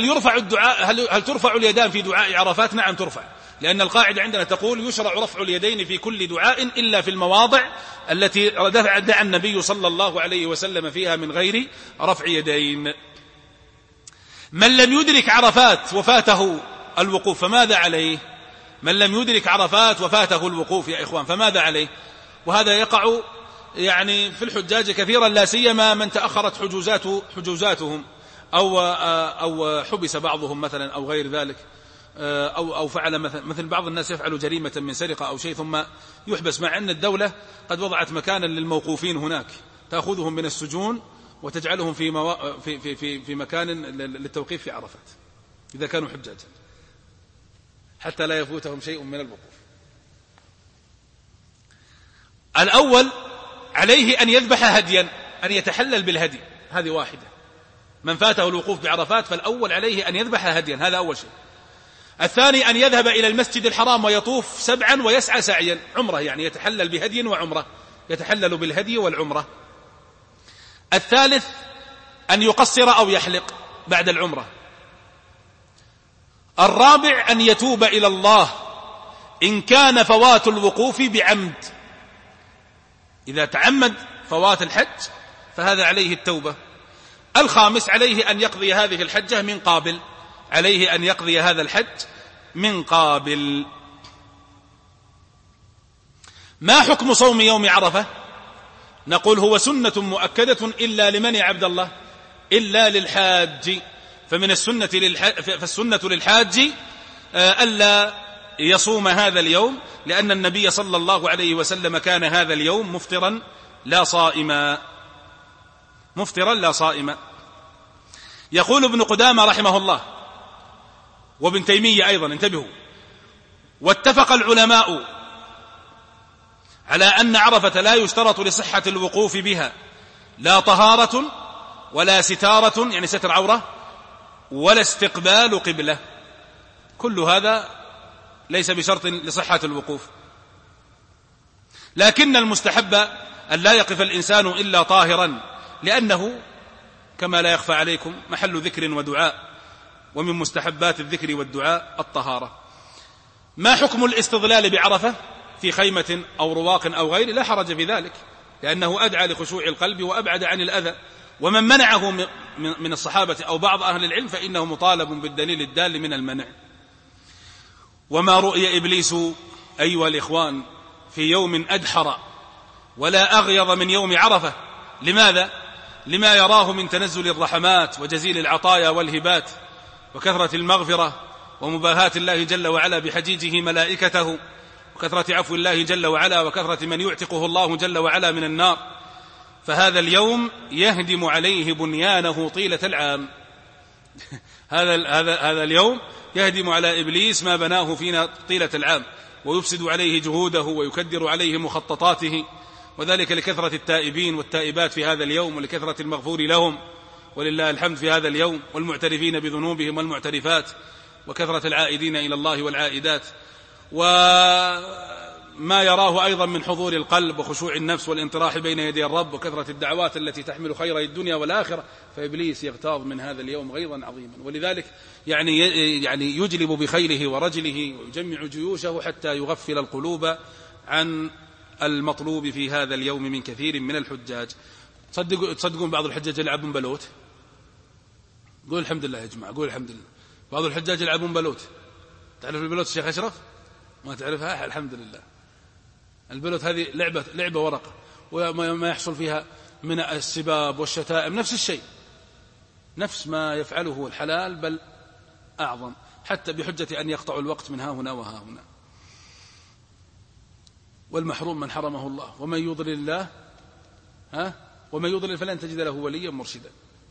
هل ترفع اليدان في دعاء عرفات؟ نعم ترفع، لأن القاعدة عندنا تقول يشرع رفع اليدين في كل دعاء إلا في المواضع التي دعا النبي صلى الله عليه وسلم فيها من غير رفع يدين. من لم يدرك عرفات وفاته الوقوف فماذا عليه؟ من لم يدرك عرفات وفاته الوقوف يا إخوان فماذا عليه؟ وهذا يقع يعني في الحجاج كثيرا، لا سيما من تأخرت حجوزاتهم أو حبس بعضهم مثلا أو غير ذلك، أو فعل مثل بعض الناس يفعل جريمة من سرقة أو شيء ثم يحبس، مع أن الدولة قد وضعت مكانا للموقوفين هناك تأخذهم من السجون وتجعلهم في مكان للتوقيف في عرفات إذا كانوا حجاجا حتى لا يفوتهم شيء من الوقوف. الأول عليه أن يذبح هديا، أن يتحلل بالهدي، هذه واحدة. من فاته الوقوف بعرفات فالأول عليه أن يذبح هديا، هذا أول شيء. الثاني أن يذهب إلى المسجد الحرام ويطوف 7 ويسعى سعيا، عمره، يعني يتحلل بهدي وعمره، يتحلل بالهدي والعمرة. الثالث أن يقصر أو يحلق بعد العمرة. الرابع أن يتوب إلى الله إن كان فوات الوقوف بعمد، إذا تعمد فوات الحج فهذا عليه التوبة. الخامس عليه أن يقضي هذه الحجة من قابل، عليه أن يقضي هذا الحج من قابل. ما حكم صوم يوم عرفة؟ نقول هو سنة مؤكدة إلا لمن يا عبد الله؟ إلا للحاج. فالسنة للحاج ألا يصوم هذا اليوم، لأن النبي صلى الله عليه وسلم كان هذا اليوم مفطرا لا صائما، مفطرا لا صائما. يقول ابن قدامة رحمه الله وابن تيمية أيضا، انتبهوا: واتفق العلماء على أن عرفة لا يشترط لصحة الوقوف بها لا طهارة ولا ستارة يعني ستر عورة ولا استقبال قبلة، كل هذا ليس بشرط لصحة الوقوف، لكن المستحب أن لا يقف الإنسان إلا طاهرا، لأنه كما لا يخفى عليكم محل ذكر ودعاء، ومن مستحبات الذكر والدعاء الطهارة. ما حكم الاستظلال بعرفة في خيمة أو رواق أو غيره؟ لا حرج في ذلك، لأنه أدعى لخشوع القلب وأبعد عن الأذى، ومن منعه من الصحابة أو بعض أهل العلم فإنه مطالب بالدليل الدال من المنع. وما رؤي إبليس أيها الإخوان في يوم أدحر ولا أغيظ من يوم عرفة. لماذا؟ لما يراه من تنزل الرحمات وجزيل العطايا والهبات وكثرة المغفرة ومباهاة الله جل وعلا بحجيجه ملائكته، وكثرة عفو الله جل وعلا، وكثرة من يعتقه الله جل وعلا من النار. فهذا اليوم يهدم عليه بنيانه طيلة العام. هذا اليوم يهدم على إبليس ما بناه فينا طيلة العام، ويفسد عليه جهوده ويكدر عليه مخططاته، وذلك لكثرة التائبين والتائبات في هذا اليوم، ولكثرة المغفور لهم ولله الحمد في هذا اليوم، والمعترفين بذنوبهم والمعترفات، وكثرة العائدين إلى الله والعائدات، وما يراه أيضا من حضور القلب وخشوع النفس والانطراح بين يدي الرب، وكثرة الدعوات التي تحمل خير الدنيا والآخرة. فإبليس يغتاظ من هذا اليوم غيظا عظيما، ولذلك يعني يجلب بخيله ورجله ويجمع جيوشه حتى يغفل القلوب عن المطلوب في هذا اليوم من كثير من الحجاج. تصدقون بعض الحجاج يلعبون بلوت؟ قول الحمد لله يا جماعة، قول الحمد لله. بعض الحجاج يلعبون بلوت. تعرف البلوت الشيخ أشرف؟ ما تعرفها؟ الحمد لله. البلوت هذه لعبة ورقة، وما يحصل فيها من السباب والشتائم نفس الشيء، نفس ما يفعله الحلال بل أعظم، حتى بحجة أن يقطع الوقت من ها هنا وها هنا. والمحروم من حرمه الله، ومن يضلل الله ومن يضلل فلن تجد له وليا مرشدا.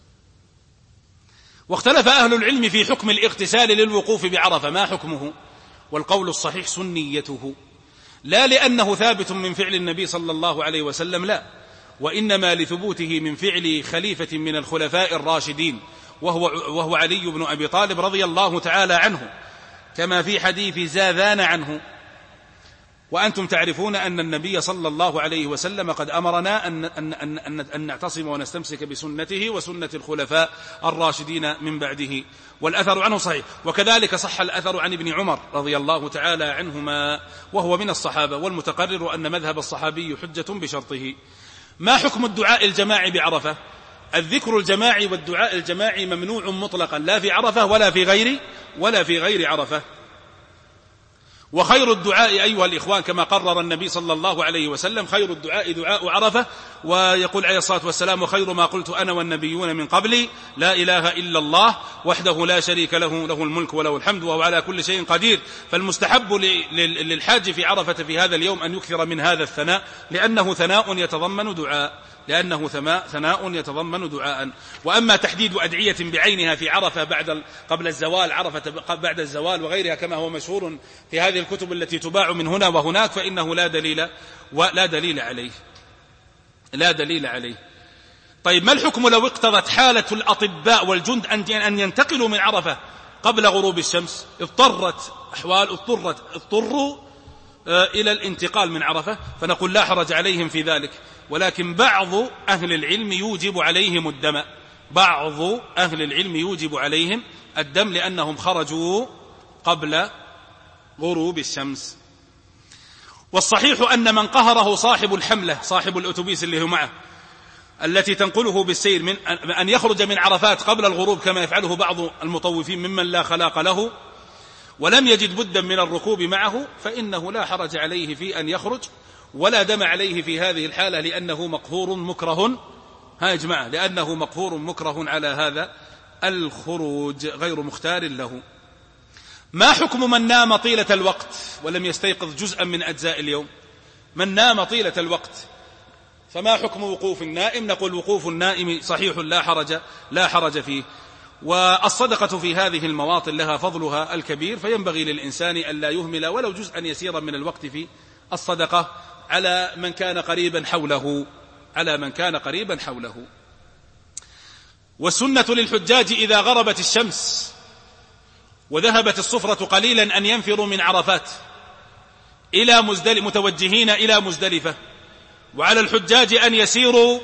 واختلف أهل العلم في حكم الاغتسال للوقوف بعرفة، ما حكمه؟ والقول الصحيح سنيته، لا لأنه ثابت من فعل النبي صلى الله عليه وسلم، لا، وإنما لثبوته من فعل خليفة من الخلفاء الراشدين، وهو علي بن أبي طالب رضي الله تعالى عنه، كما في حديث زاذان عنه. وأنتم تعرفون أن النبي صلى الله عليه وسلم قد أمرنا أن نعتصم ونستمسك بسنته وسنة الخلفاء الراشدين من بعده، والأثر عنه صحيح. وكذلك صح الأثر عن ابن عمر رضي الله تعالى عنهما وهو من الصحابة، والمتقرر أن مذهب الصحابي حجة بشرطه. ما حكم الدعاء الجماعي بعرفة؟ الذكر الجماعي والدعاء الجماعي ممنوع مطلقا، لا في عرفة ولا في غير عرفة. وخير الدعاء أيها الإخوان كما قرر النبي صلى الله عليه وسلم، خير الدعاء دعاء عرفة. ويقول عليه الصلاة والسلام: وخير ما قلت أنا والنبيون من قبلي لا إله إلا الله وحده لا شريك له، له الملك وله الحمد وهو على كل شيء قدير. فالمستحب للحاج في عرفة في هذا اليوم أن يكثر من هذا الثناء، لأنه ثناء يتضمن دعاء. وأما تحديد أدعية بعينها في عرفة قبل الزوال، عرفة بعد الزوال وغيرها كما هو مشهور في هذه الكتب التي تباع من هنا وهناك، فإنه لا دليل عليه. طيب، ما الحكم لو اقتضت حالة الأطباء والجند أن ينتقلوا من عرفة قبل غروب الشمس؟ اضطروا إلى الانتقال من عرفة، فنقول لا حرج عليهم في ذلك، ولكن بعض أهل العلم يوجب عليهم الدم لأنهم خرجوا قبل غروب الشمس. والصحيح أن من قهره صاحب الحملة، صاحب الأتوبيس اللي هو معه التي تنقله بالسير، من أن يخرج من عرفات قبل الغروب كما يفعله بعض المطوفين ممن لا خلاق له، ولم يجد بدا من الركوب معه، فإنه لا حرج عليه في أن يخرج، ولا دم عليه في هذه الحالة، لأنه مقهور مكره على هذا الخروج غير مختار له. ما حكم من نام طيلة الوقت ولم يستيقظ جزءا من أجزاء اليوم؟ من نام طيلة الوقت فما حكم وقوف النائم؟ نقول وقوف النائم صحيح لا حرج فيه. والصدقة في هذه المواطن لها فضلها الكبير، فينبغي للإنسان أن لا يهمل ولو جزءا يسيرا من الوقت في الصدقة على من كان قريبا حوله. والسنة للحجاج إذا غربت الشمس وذهبت الصفرة قليلا أن ينفروا من عرفات إلى متوجهين إلى مزدلفة، وعلى الحجاج أن يسيروا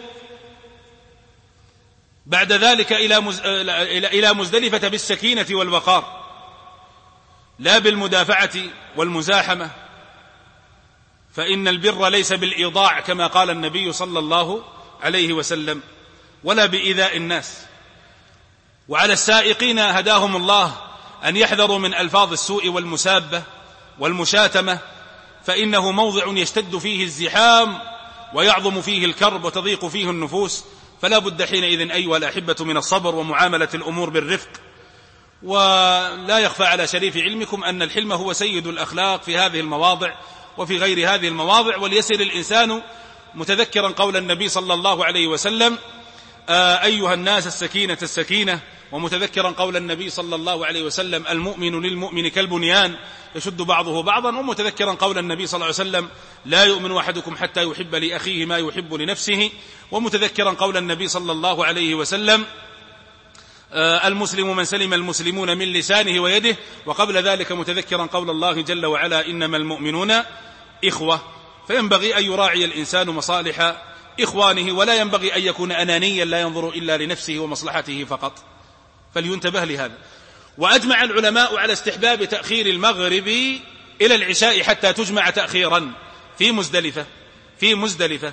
بعد ذلك إلى مزدلفة بالسكينة والوقار لا بالمدافعة والمزاحمة، فإن البر ليس بالإيضاع كما قال النبي صلى الله عليه وسلم، ولا بإيذاء الناس. وعلى السائقين هداهم الله أن يحذروا من ألفاظ السوء والمسابة والمشاتمة، فإنه موضع يشتد فيه الزحام ويعظم فيه الكرب وتضيق فيه النفوس، فلا بد حينئذ أيها الأحبة من الصبر ومعاملة الأمور بالرفق. ولا يخفى على شريف علمكم أن الحلم هو سيد الأخلاق في هذه المواضع وفي غير هذه المواضع. وليسر الإنسان متذكرا قول النبي صلى الله عليه وسلم أيها الناس السكينة السكينة، ومتذكرا قول النبي صلى الله عليه وسلم المؤمن للمؤمن كالبنيان يشد بعضه بعضا، ومتذكرا قول النبي صلى الله عليه وسلم لا يؤمن أحدكم حتى يحب لأخيه ما يحب لنفسه، ومتذكرا قول النبي صلى الله عليه وسلم المسلم من سلم المسلمون من لسانه ويده، وقبل ذلك متذكرا قول الله جل وعلا إنما المؤمنون إخوة. فينبغي أن يراعي الإنسان مصالح إخوانه، ولا ينبغي أن يكون أنانيا لا ينظر إلا لنفسه ومصلحته فقط، فلينتبه لهذا. وأجمع العلماء على استحباب تأخير المغرب إلى العشاء حتى تجمع تأخيرا في مزدلفة.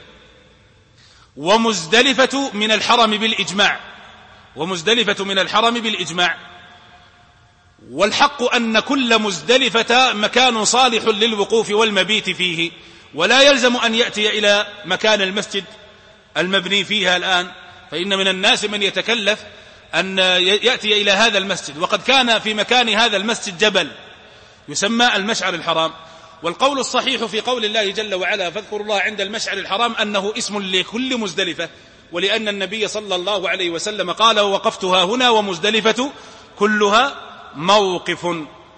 ومزدلفة من الحرم بالإجماع، والحق أن كل مزدلفة مكان صالح للوقوف والمبيت فيه، ولا يلزم أن يأتي إلى مكان المسجد المبني فيها الآن، فإن من الناس من يتكلف أن يأتي إلى هذا المسجد، وقد كان في مكان هذا المسجد جبل يسمى المشعر الحرام. والقول الصحيح في قول الله جل وعلا فاذكروا الله عند المشعر الحرام أنه اسم لكل مزدلفة، ولأن النبي صلى الله عليه وسلم قال ووقفتها هنا ومزدلفة كلها موقف.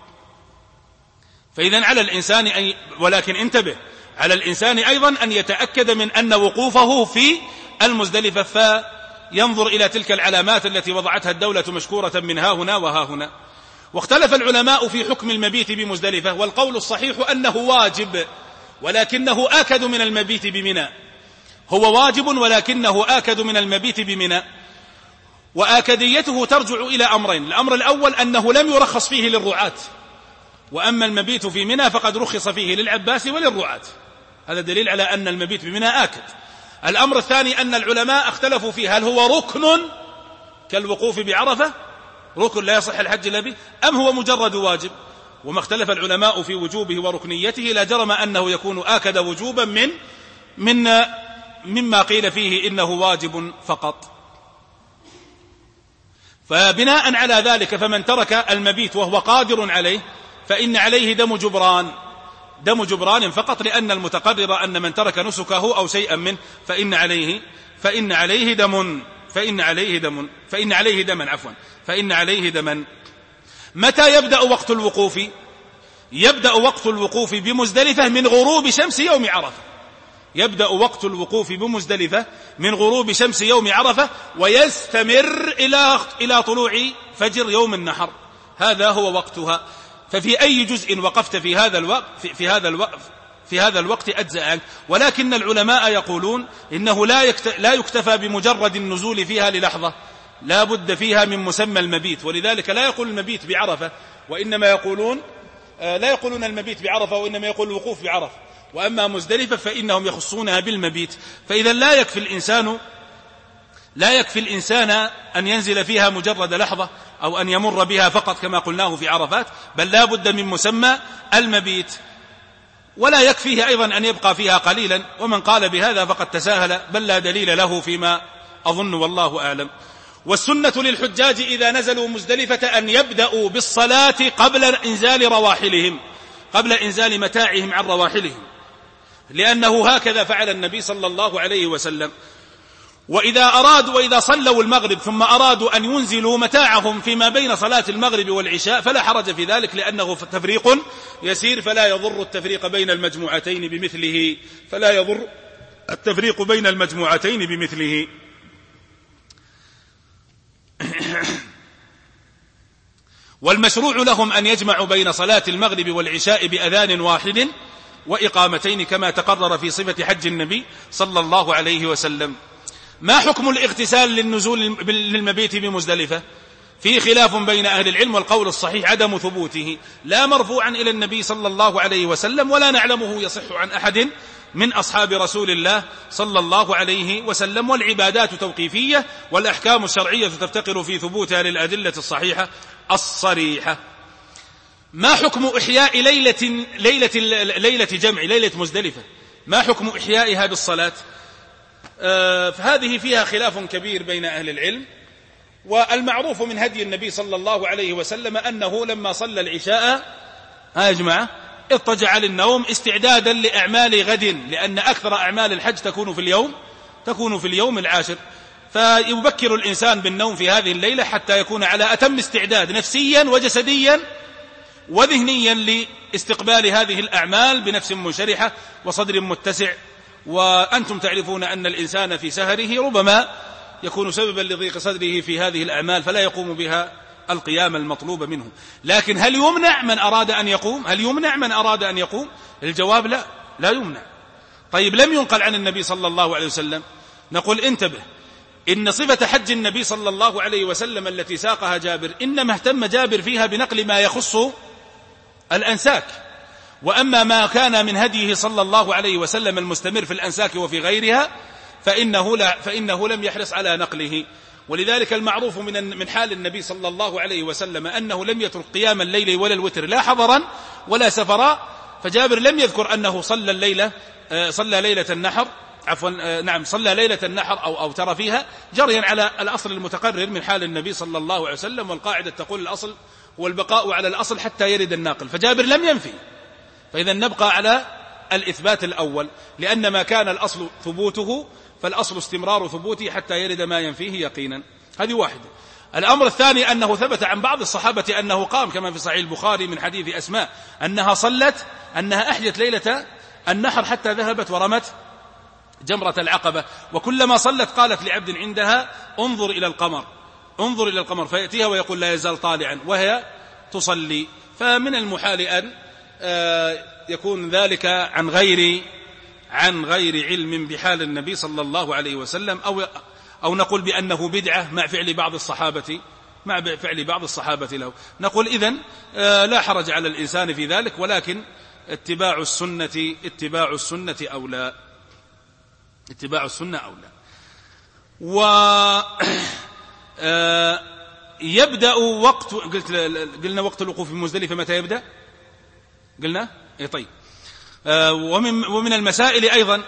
فإذن على الإنسان ولكن انتبه، على الإنسان أيضا أن يتأكد من أن وقوفه في المزدلفة فينظر إلى تلك العلامات التي وضعتها الدولة مشكورة من ها هنا وها هنا. واختلف العلماء في حكم المبيت بمزدلفة، والقول الصحيح أنه واجب ولكنه آكد من المبيت بمنى، هو واجب ولكنه آكد من المبيت بمنى. وآكديته ترجع إلى أمرين: الأمر الأول أنه لم يرخص فيه للرعاة، وأما المبيت في منى فقد رخص فيه للعباس وللرعاة، هذا دليل على أن المبيت بمنى آكد. الأمر الثاني أن العلماء اختلفوا فيه هل هو ركن كالوقوف بعرفة، ركن لا يصح الحج إلا به، أم هو مجرد واجب. وما اختلف العلماء في وجوبه وركنيته لا جرم أنه يكون آكد وجوبا مما قيل فيه إنه واجب فقط. فبناء على ذلك فمن ترك المبيت وهو قادر عليه فإن عليه دم جبران فقط، لأن المتقرر أن من ترك نسكه أو شيئا منه فإن عليه دما. متى يبدأ وقت الوقوف؟ يبدأ وقت الوقوف بمزدلفة من غروب شمس يوم عرفة، يبدأ وقت الوقوف بمزدلفة من غروب شمس يوم عرفة ويستمر إلى طلوع فجر يوم النحر، هذا هو وقتها. ففي أي جزء وقفت في هذا الوقت أجزأ عنك. ولكن العلماء يقولون إنه لا يكتفى بمجرد النزول فيها للحظة، لا بد فيها من مسمى المبيت، ولذلك لا يقول المبيت بعرفة وإنما لا يقولون المبيت بعرفة وإنما يقول الوقوف بعرفة. وأما مزدلفة فإنهم يخصونها بالمبيت. فإذا لا يكفي الإنسان أن ينزل فيها مجرد لحظة أو أن يمر بها فقط كما قلناه في عرفات، بل لا بد من مسمى المبيت. ولا يكفيه أيضا أن يبقى فيها قليلا، ومن قال بهذا فقد تساهل بل لا دليل له فيما أظن والله أعلم. والسنة للحجاج إذا نزلوا مزدلفة أن يبدأوا بالصلاة قبل إنزال رواحلهم، قبل إنزال متاعهم عن رواحلهم، لأنه هكذا فعل النبي صلى الله عليه وسلم. وإذا صلوا المغرب ثم أرادوا أن ينزلوا متاعهم فيما بين صلاة المغرب والعشاء فلا حرج في ذلك، لأنه تفريق يسير، فلا يضر التفريق بين المجموعتين بمثله، فلا يضر التفريق بين المجموعتين بمثله. والمشروع لهم أن يجمعوا بين صلاة المغرب والعشاء بأذان واحد وإقامتين كما تقرر في صفة حج النبي صلى الله عليه وسلم. ما حكم الاغتسال للنزول للمبيت بمزدلفة؟ فيه خلاف بين أهل العلم، والقول الصحيح عدم ثبوته، لا مرفوعا إلى النبي صلى الله عليه وسلم ولا نعلمه يصح عن أحد من أصحاب رسول الله صلى الله عليه وسلم. والعبادات توقيفية، والأحكام الشرعية تفتقر في ثبوتها للأدلة الصحيحة الصريحة. ما حكم إحياء ليلة مزدلفة؟ ما حكم إحيائها بالصلاة؟ فهذه فيها خلاف كبير بين أهل العلم. والمعروف من هدي النبي صلى الله عليه وسلم أنه لما صلى العشاء يا جماعة اضطجع للنوم استعدادا لأعمال غد، لأن أكثر أعمال الحج تكون في اليوم العاشر، فيبكر الإنسان بالنوم في هذه الليلة حتى يكون على أتم استعداد نفسيا وجسديا وذهنيا لاستقبال هذه الأعمال بنفس منشرحة وصدر متسع. وأنتم تعرفون أن الإنسان في سهره ربما يكون سببا لضيق صدره في هذه الأعمال فلا يقوم بها القيام المطلوب منه. لكن هل يمنع من أراد أن يقوم؟ الجواب لا يمنع. طيب لم ينقل عن النبي صلى الله عليه وسلم، نقول انتبه، إن صفة حج النبي صلى الله عليه وسلم التي ساقها جابر إنما اهتم جابر فيها بنقل ما يخص الأنساك، وأما ما كان من هديه صلى الله عليه وسلم المستمر في الأنساك وفي غيرها فإنه لم يحرص على نقله. ولذلك المعروف من حال النبي صلى الله عليه وسلم أنه لم يترك قيام الليل ولا الوتر لا حضرا ولا سفرا. فجابر لم يذكر أنه صلى ليلة النحر، صلى ليلة النحر أو ترى فيها، جريا على الأصل المتقرر من حال النبي صلى الله عليه وسلم. والقاعدة تقول الأصل هو البقاء على الأصل حتى يرد الناقل، فجابر لم ينفي، فإذا نبقى على الإثبات الأول، لأن ما كان الأصل ثبوته فالأصل استمرار ثبوته حتى يرد ما ينفيه يقينا. هذه واحدة. الأمر الثاني أنه ثبت عن بعض الصحابة أنه قام كما في صحيح البخاري من حديث أسماء أنها أحيت ليلة النحر حتى ذهبت ورمت جمرة العقبة، وكلما صلت قالت لعبد عندها انظر إلى القمر فيأتيها ويقول لا يزال طالعا وهي تصلي. فمن المحال أن يكون ذلك عن غير علم بحال النبي صلى الله عليه وسلم، أو نقول بأنه بدعة مع فعل بعض الصحابة له. نقول إذن لا حرج على الإنسان في ذلك، ولكن اتباع السنة أولى. يبدأ وقت، قلنا وقت الوقوف بمزدلفة متى يبدأ؟ قلنا طيب. ومن المسائل أيضا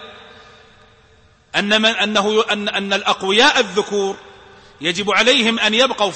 أن الأقوياء الذكور يجب عليهم أن يبقوا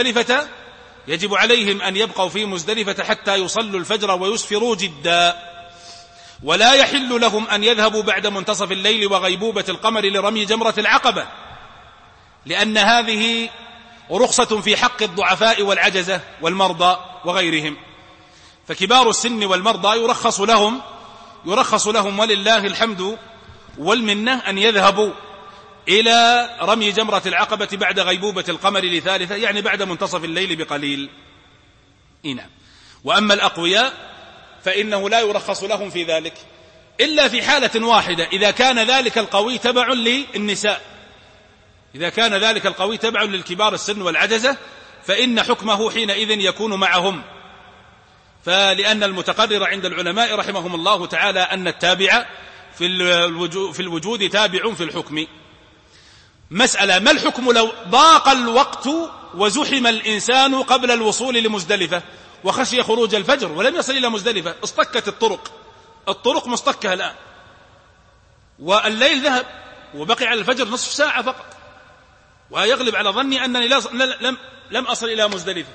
في مزدلفة حتى يصلوا الفجر ويسفروا جدا، ولا يحل لهم أن يذهبوا بعد منتصف الليل وغيبوبة القمر لرمي جمرة العقبة، لأن هذه رخصة في حق الضعفاء والعجزة والمرضى وغيرهم. فكبار السن والمرضى يرخص لهم ولله الحمد والمنة أن يذهبوا إلى رمي جمرة العقبة بعد غيبوبة القمر لثالثة، يعني بعد منتصف الليل بقليل. نعم. وأما الأقوياء فإنه لا يرخص لهم في ذلك إلا في حالة واحدة، إذا كان ذلك القوي تبع للنساء، إذا كان ذلك القوي تبع للكبار السن والعجزة فإن حكمه حينئذ يكون معهم. فلأن المتقرر عند العلماء رحمهم الله تعالى أن التابع في الوجود تابع في الحكم. مسألة: ما الحكم لو ضاق الوقت وزحم الإنسان قبل الوصول لمزدلفة وخشي خروج الفجر ولم يصل إلى مزدلفة؟ اصطكت الطرق مصطكة الآن، والليل ذهب وبقي على الفجر نصف ساعة فقط، ويغلب على ظني أنني لم أصل إلى مزدلفة،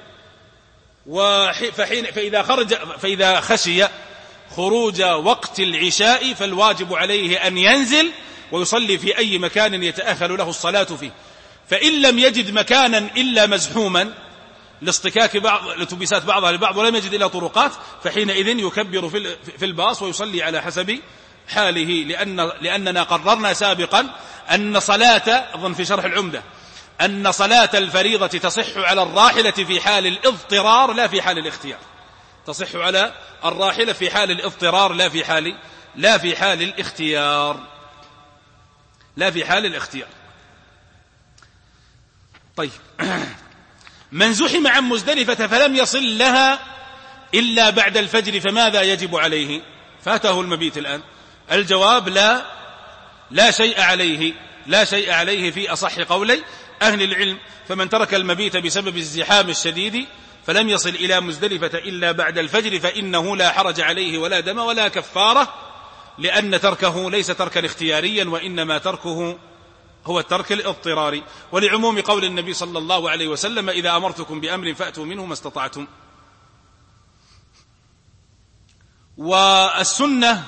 فإذا خشي خروج وقت العشاء فالواجب عليه أن ينزل ويصلي في أي مكان يتأهل له الصلاة فيه. فإن لم يجد مكانا إلا مزحوما لاصطكاك لتبسات بعضها لبعض ولم يجد إلا طرقات، فحينئذ يكبر في الباص ويصلي على حسب حاله، لأننا قررنا سابقا أن صلاة، أظن في شرح العمدة، أن صلاة الفريضة تصح على الراحلة في حال الاضطرار لا في حال الاختيار. تصح على الراحلة في حال الاضطرار لا في حال الاختيار. طيب، من زحم عن مزدلفة فلم يصل لها إلا بعد الفجر فماذا يجب عليه؟ فاته المبيت الآن. الجواب لا شيء عليه في أصح قولي أهل العلم. فمن ترك المبيت بسبب الزحام الشديد فلم يصل إلى مزدلفة إلا بعد الفجر فإنه لا حرج عليه ولا دم ولا كفارة، لأن تركه ليس تركا اختياريا، وإنما تركه هو الترك الاضطراري، ولعموم قول النبي صلى الله عليه وسلم: إذا أمرتكم بأمر فأتوا منه ما استطعتم. والسنة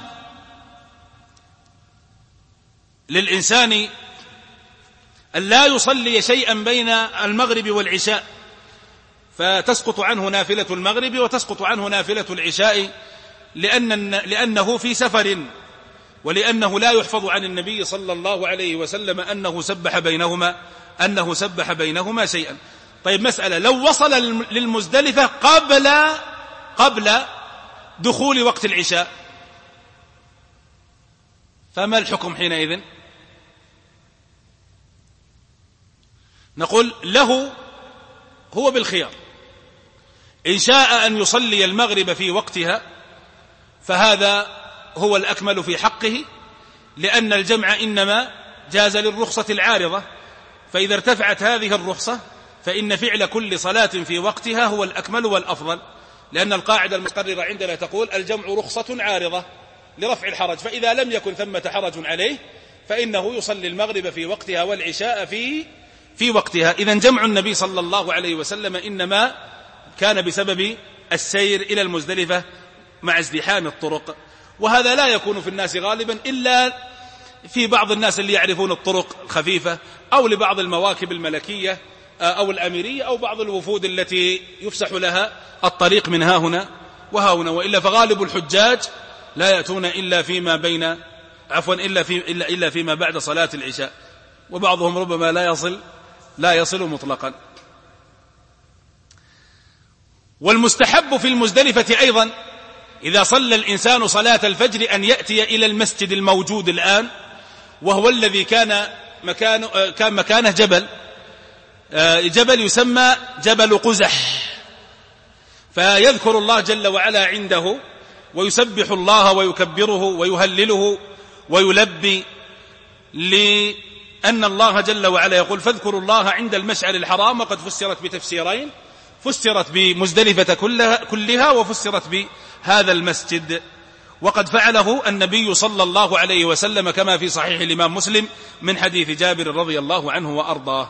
للإنسان أن لا يصلي شيئا بين المغرب والعشاء، فتسقط عنه نافلة المغرب وتسقط عنه نافلة العشاء، لأنه في سفر، ولأنه لا يحفظ عن النبي صلى الله عليه وسلم أنه سبح بينهما شيئا. طيب، مسألة: لو وصل للمزدلفة قبل دخول وقت العشاء فما الحكم حينئذ؟ نقول له هو بالخيار، إن شاء أن يصلي المغرب في وقتها فهذا هو الأكمل في حقه، لأن الجمع إنما جاز للرخصة العارضة، فإذا ارتفعت هذه الرخصة فإن فعل كل صلاة في وقتها هو الأكمل والأفضل، لأن القاعدة المقررة عندنا تقول: الجمع رخصة عارضة لرفع الحرج، فإذا لم يكن ثمة حرج عليه فإنه يصلي المغرب في وقتها والعشاء في وقتها. إذن جمع النبي صلى الله عليه وسلم إنما كان بسبب السير إلى المزدلفة مع ازدحام الطرق، وهذا لا يكون في الناس غالبا إلا في بعض الناس اللي يعرفون الطرق الخفيفة، أو لبعض المواكب الملكية أو الأميرية، أو بعض الوفود التي يفسح لها الطريق من ها هنا وها هنا، وإلا فغالب الحجاج لا يأتون إلا فيما بعد صلاة العشاء، وبعضهم ربما لا يصل مطلقا. والمستحب في المزدلفة أيضا إذا صلى الإنسان صلاة الفجر أن يأتي إلى المسجد الموجود الآن، وهو الذي كان مكانه جبل يسمى جبل قزح، فيذكر الله جل وعلا عنده ويسبح الله ويكبره ويهلله ويلبي، لأن الله جل وعلا يقول: فاذكروا الله عند المشعر الحرام، وقد فسرت بتفسيرين، فسرت بمزدلفة كلها وفسرت بهذا المسجد، وقد فعله النبي صلى الله عليه وسلم كما في صحيح الإمام مسلم من حديث جابر رضي الله عنه وأرضاه.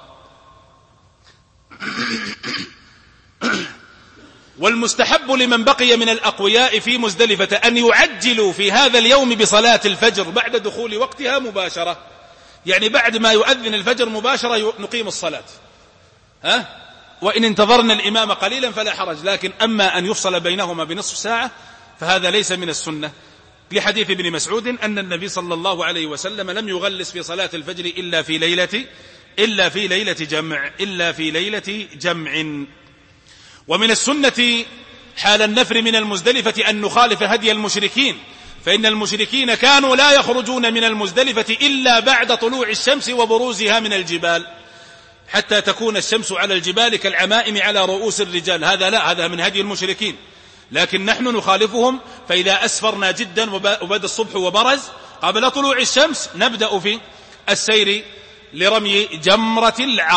والمستحب لمن بقي من الأقوياء في مزدلفة أن يعجلوا في هذا اليوم بصلاة الفجر بعد دخول وقتها مباشرة، يعني بعد ما يؤذن الفجر مباشرة نقيم الصلاة، وإن انتظرنا الإمام قليلا فلا حرج، لكن أما أن يفصل بينهما بنصف ساعة فهذا ليس من السنة، لحديث ابن مسعود أن النبي صلى الله عليه وسلم لم يغلس في صلاة الفجر إلا في ليلة جمع. ومن السنة حال النفر من المزدلفة أن نخالف هدي المشركين، فإن المشركين كانوا لا يخرجون من المزدلفة إلا بعد طلوع الشمس وبروزها من الجبال، حتى تكون الشمس على الجبال كالعمائم على رؤوس الرجال. هذا من هدي المشركين، لكن نحن نخالفهم، فإذا أسفرنا جدا وبدأ الصبح وبرز قبل طلوع الشمس نبدأ في السير لرمي جمرة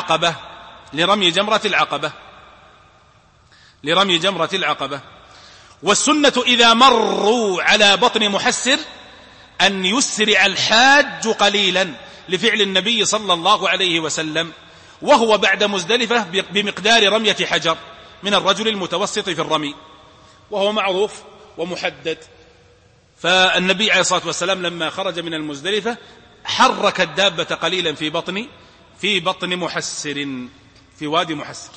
العقبة. والسنة إذا مروا على بطن محسر أن يسرع الحاج قليلا، لفعل النبي صلى الله عليه وسلم، وهو بعد مزدلفة بمقدار رمية حجر من الرجل المتوسط في الرمي، وهو معروف ومحدد. فالنبي عليه الصلاة والسلام لما خرج من المزدلفة حرك الدابة قليلا في بطن محسر، في وادي محسر.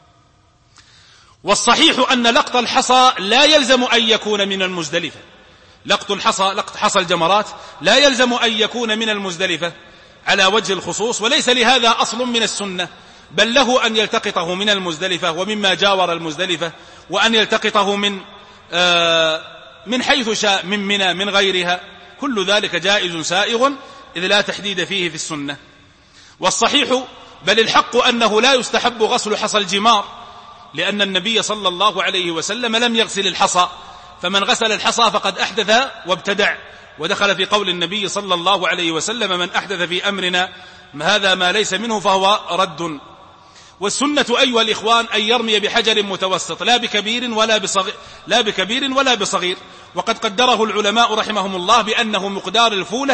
والصحيح أن لقط الحصى لا يلزم أن يكون من المزدلفة، لقط حصى الجمرات لا يلزم أن يكون من المزدلفة على وجه الخصوص، وليس لهذا أصل من السنة، بل له أن يلتقطه من المزدلفة ومما جاور المزدلفة، وأن يلتقطه من حيث شاء، من منى، من غيرها، كل ذلك جائز سائغ إذ لا تحديد فيه في السنة. والصحيح بل الحق أنه لا يستحب غسل حصى الجمار، لأن النبي صلى الله عليه وسلم لم يغسل الحصى، فمن غسل الحصى فقد أحدث وابتدع، ودخل في قول النبي صلى الله عليه وسلم: من أحدث في أمرنا هذا ما ليس منه فهو رد. والسنة أيها الإخوان أن يرمي بحجر متوسط، لا بكبير ولا بصغير، وقد قدره العلماء رحمهم الله بأنه مقدار الفولة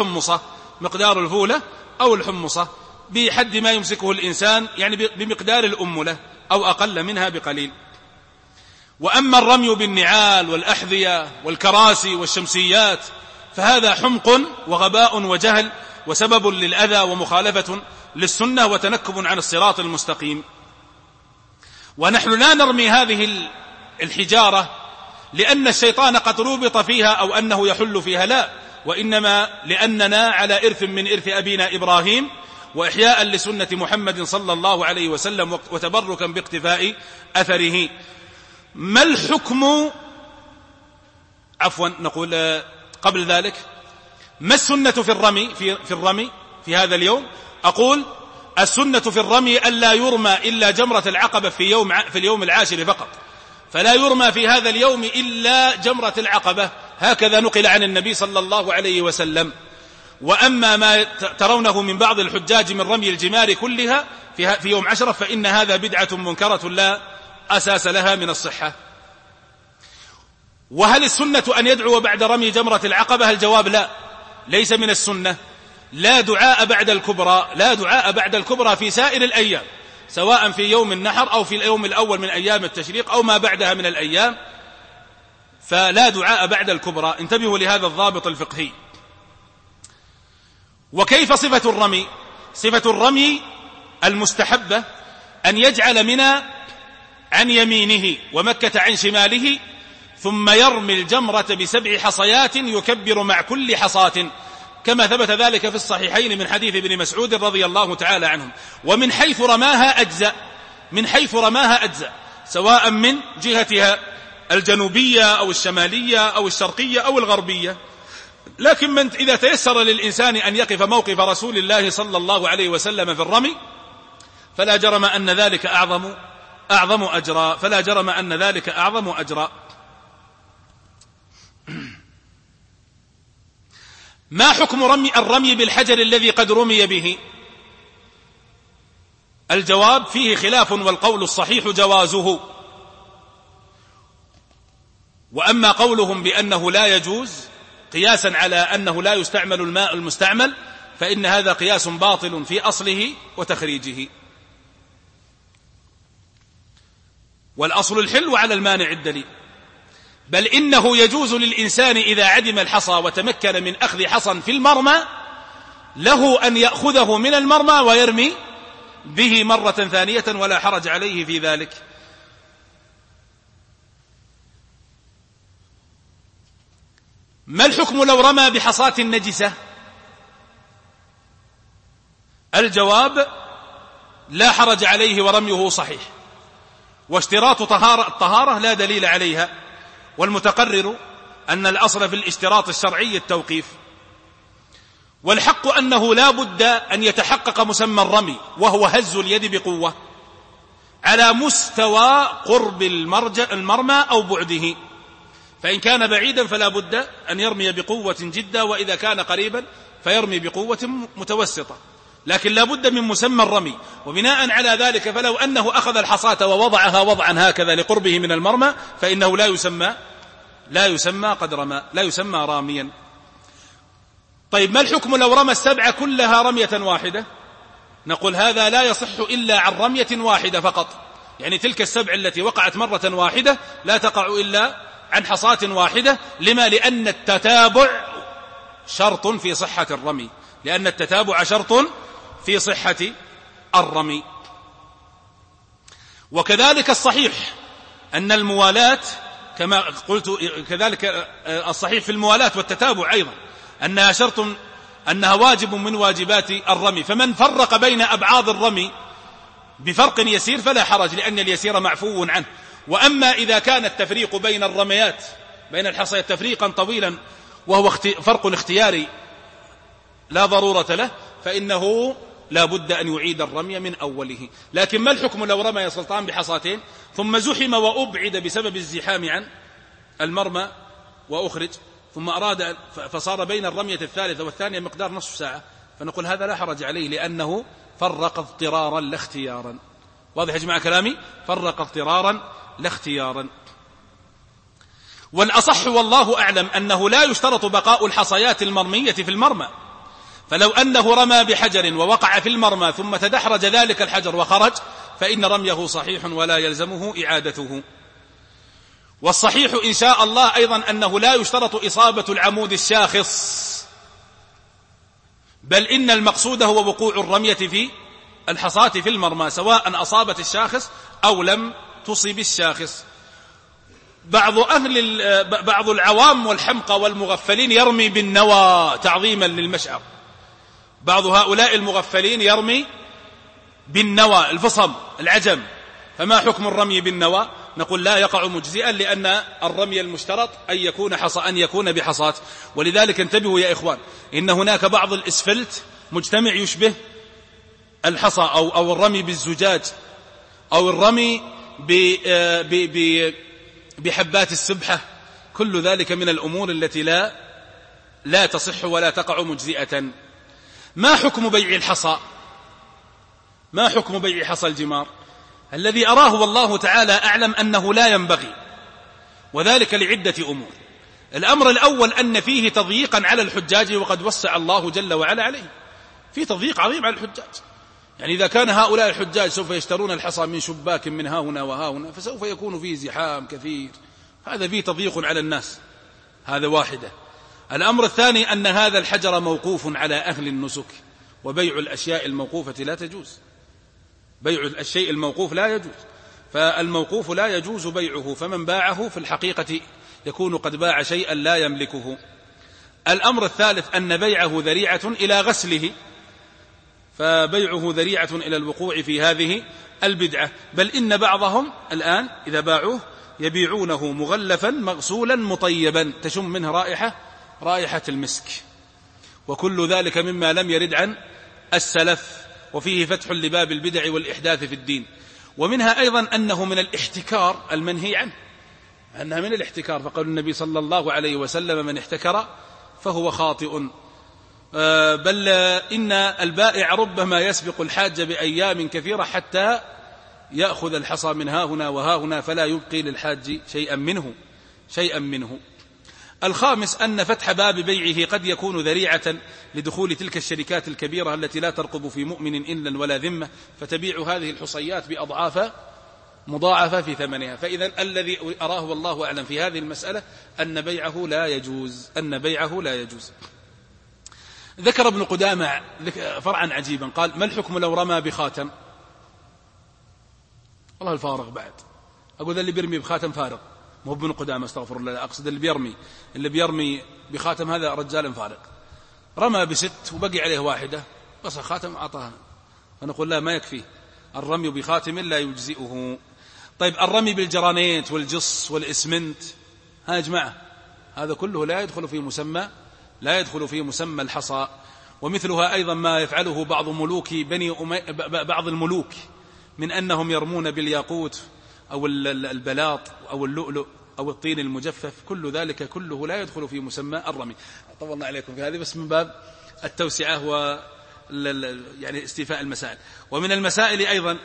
أو الحمصة، بحد ما يمسكه الإنسان، يعني بمقدار الأملة أو أقل منها بقليل. وأما الرمي بالنعال والأحذية والكراسي والشمسيات فهذا حمق وغباء وجهل، وسبب للأذى ومخالفة للسنة وتنكب عن الصراط المستقيم. ونحن لا نرمي هذه الحجارة لأن الشيطان قد ربط فيها أو أنه يحل فيها، لا، وإنما لأننا على إرث من إرث أبينا إبراهيم، وإحياء لسنة محمد صلى الله عليه وسلم، وتبركا باقتفاء أثره. ما الحكم نقول قبل ذلك، ما السنة في الرمي في هذا اليوم؟ أقول السنة في الرمي ألا يرمى إلا جمرة العقبة في اليوم العاشر فقط، فلا يرمى في هذا اليوم إلا جمرة العقبة، هكذا نقل عن النبي صلى الله عليه وسلم. وأما ما ترونه من بعض الحجاج من رمي الجمار كلها في يوم 10 فإن هذا بدعة منكرة لا أساس لها من الصحة. وهل السنة أن يدعو بعد رمي جمرة العقبة؟ الجواب لا، ليس من السنة. لا دعاء بعد الكبرى في سائر الأيام، سواء في يوم النحر أو في اليوم الأول من أيام التشريق أو ما بعدها من الأيام، فلا دعاء بعد الكبرى. انتبهوا لهذا الضابط الفقهي. وكيف صفة الرمي؟ صفة الرمي المستحبة أن يجعل منى عن يمينه ومكة عن شماله، ثم يرمي الجمرة ب7 حصيات يكبر مع كل حصاة، كما ثبت ذلك في الصحيحين من حديث ابن مسعود رضي الله تعالى عنهم. ومن حيث رماها أجزأ، سواء من جهتها الجنوبية أو الشمالية أو الشرقية أو الغربية. لكن إذا تيسر للإنسان أن يقف موقف رسول الله صلى الله عليه وسلم في الرمي فلا جرم أن ذلك أعظم أجرا. ما حكم الرمي بالحجر الذي قد رمي به؟ الجواب فيه خلاف، والقول الصحيح جوازه. وأما قولهم بأنه لا يجوز قياسا على أنه لا يستعمل الماء المستعمل فإن هذا قياس باطل في أصله وتخريجه. والأصل الحل وعلى المانع الدليل. بل إنه يجوز للإنسان إذا عدم الحصى وتمكن من أخذ حصى في المرمى له أن يأخذه من المرمى ويرمي به مرة ثانية ولا حرج عليه في ذلك. ما الحكم لو رمى بحصاة نجسة؟ الجواب لا حرج عليه ورميه صحيح، واشتراط الطهارة لا دليل عليها، والمتقرر أن الأصل في الاشتراط الشرعي التوقيف. والحق أنه لا بد أن يتحقق مسمى الرمي، وهو هز اليد بقوة على مستوى قرب المرمى أو بعده، فإن كان بعيدا فلا بد أن يرمي بقوة جدا، وإذا كان قريبا فيرمي بقوة متوسطة، لكن لا بد من مسمى الرمي. وبناء على ذلك فلو أنه أخذ الحصاة ووضعها وضعا هكذا لقربه من المرمى فإنه لا يسمى راميا. طيب ما الحكم لو رمى 7 كلها رمية واحدة؟ نقول هذا لا يصح إلا عن رمية واحدة فقط، يعني تلك السبع التي وقعت مرة واحدة لا تقع إلا عن حصاة واحدة. لما؟ لأن التتابع شرط في صحة الرمي، لأن التتابع شرط في صحة الرمي. وكذلك الصحيح أن الموالاة كما قلت، كذلك الصحيح في الموالاة والتتابع أيضا أنها شرط، أنها واجب من واجبات الرمي. فمن فرق بين أبعاض الرمي بفرق يسير فلا حرج، لأن اليسير معفو عنه. وأما إذا كان التفريق بين الرميات بين الحصيات تفريقا طويلا وهو فرق اختياري لا ضرورة له، فإنه لا بد أن يعيد الرمي من أوله. لكن ما الحكم لو رمى يا سلطان بحصاتين ثم زحم وأبعد بسبب الزحام عن المرمى وأخرج، ثم أراد فصار بين الرمية الثالثة والثانية مقدار نصف ساعة، فنقول هذا لا حرج عليه، لأنه فرق اضطرارا لا اختيارا. واضح يا جماعة كلامي؟ فرق اضطرارا لا اختيارا. والأصح والله أعلم أنه لا يشترط بقاء الحصيات المرمية في المرمى، فلو أنه رمى بحجر ووقع في المرمى ثم تدحرج ذلك الحجر وخرج فإن رميه صحيح ولا يلزمه إعادته. والصحيح إن شاء الله أيضا أنه لا يشترط إصابة العمود الشاخص، بل إن المقصود هو وقوع الرمية في الحصاة في المرمى سواء أصابت الشاخص أو لم تصب الشاخص. بعض العوام والحمقى والمغفلين يرمي بالنوى تعظيما للمشعر، بعض هؤلاء المغفلين يرمي بالنوى الفصم العجم، فما حكم الرمي بالنوى؟ نقول لا يقع مجزئا، لأن الرمي المشترط أن يكون بحصاة. ولذلك انتبهوا يا إخوان، إن هناك بعض الإسفلت مجتمع يشبه الحصى، أو الرمي بالزجاج، أو الرمي بحبات السبحة، كل ذلك من الأمور التي لا تصح ولا تقع مجزئة. ما حكم بيع الحصى؟ ما حكم بيع حصى الجمار؟ الذي أراه والله تعالى أعلم أنه لا ينبغي، وذلك لعدة أمور. الأمر الأول أن فيه تضييقا على الحجاج، وقد وسع الله جل وعلا عليه، في تضييق عظيم على الحجاج. يعني إذا كان هؤلاء الحجاج سوف يشترون الحصى من شباك من ها هنا وها هنا، فسوف يكون فيه زحام كثير، هذا فيه تضييق على الناس، هذا واحدة. الأمر الثاني أن هذا الحجر موقوف على أهل النسك، وبيع الأشياء الموقوفة لا تجوز، بيع الشيء الموقوف لا يجوز، فالموقوف لا يجوز بيعه، فمن باعه في الحقيقة يكون قد باع شيئا لا يملكه. الأمر الثالث أن بيعه ذريعة إلى غسله، فبيعه ذريعة إلى الوقوع في هذه البدعة، بل إن بعضهم الآن إذا باعوه يبيعونه مغلفا مغسولا مطيبا تشم منه رائحة المسك، وكل ذلك مما لم يرد عن السلف، وفيه فتح لباب البدع والإحداث في الدين. ومنها أيضا أنه من الاحتكار المنهي عنه، أنها من الاحتكار، فقال النبي صلى الله عليه وسلم من احتكر فهو خاطئ. بل إن البائع ربما يسبق الحاج بأيام كثيرة حتى يأخذ الحصى من ها هنا وها هنا، فلا يبقي للحاج شيئا منه. الخامس أن فتح باب بيعه قد يكون ذريعة لدخول تلك الشركات الكبيرة التي لا ترقب في مؤمن إلا ولا ذمة، فتبيع هذه الحصيات بأضعاف مضاعفة في ثمنها. فإذا الذي أراه والله أعلم في هذه المسألة أن بيعه لا يجوز. ذكر ابن قدامة فرعا عجيبا، قال ما الحكم لو رمى بخاتم؟ والله الفارغ بعد، أقول اللي بيرمي بخاتم فارغ، مو ابن قدامة استغفر الله، أقصد اللي بيرمي بخاتم هذا رجال فارغ، رمى بست وبقي عليه واحدة بس خاتم أعطاها، فنقول لا، ما يكفي الرمي بخاتم لا يجزئه. طيب الرمي بالجرانيت والجص والإسمنت، ها يا جماعة، هذا كله لا يدخل في مسمى الحصى. ومثلها أيضا ما يفعله بعض الملوك من أنهم يرمون بالياقوت أو البلاط أو اللؤلؤ أو الطين المجفف، كل ذلك كله لا يدخل في مسمى الرمي. طولنا عليكم في هذه بس من باب التوسعة يعني استيفاء المسائل. ومن المسائل أيضا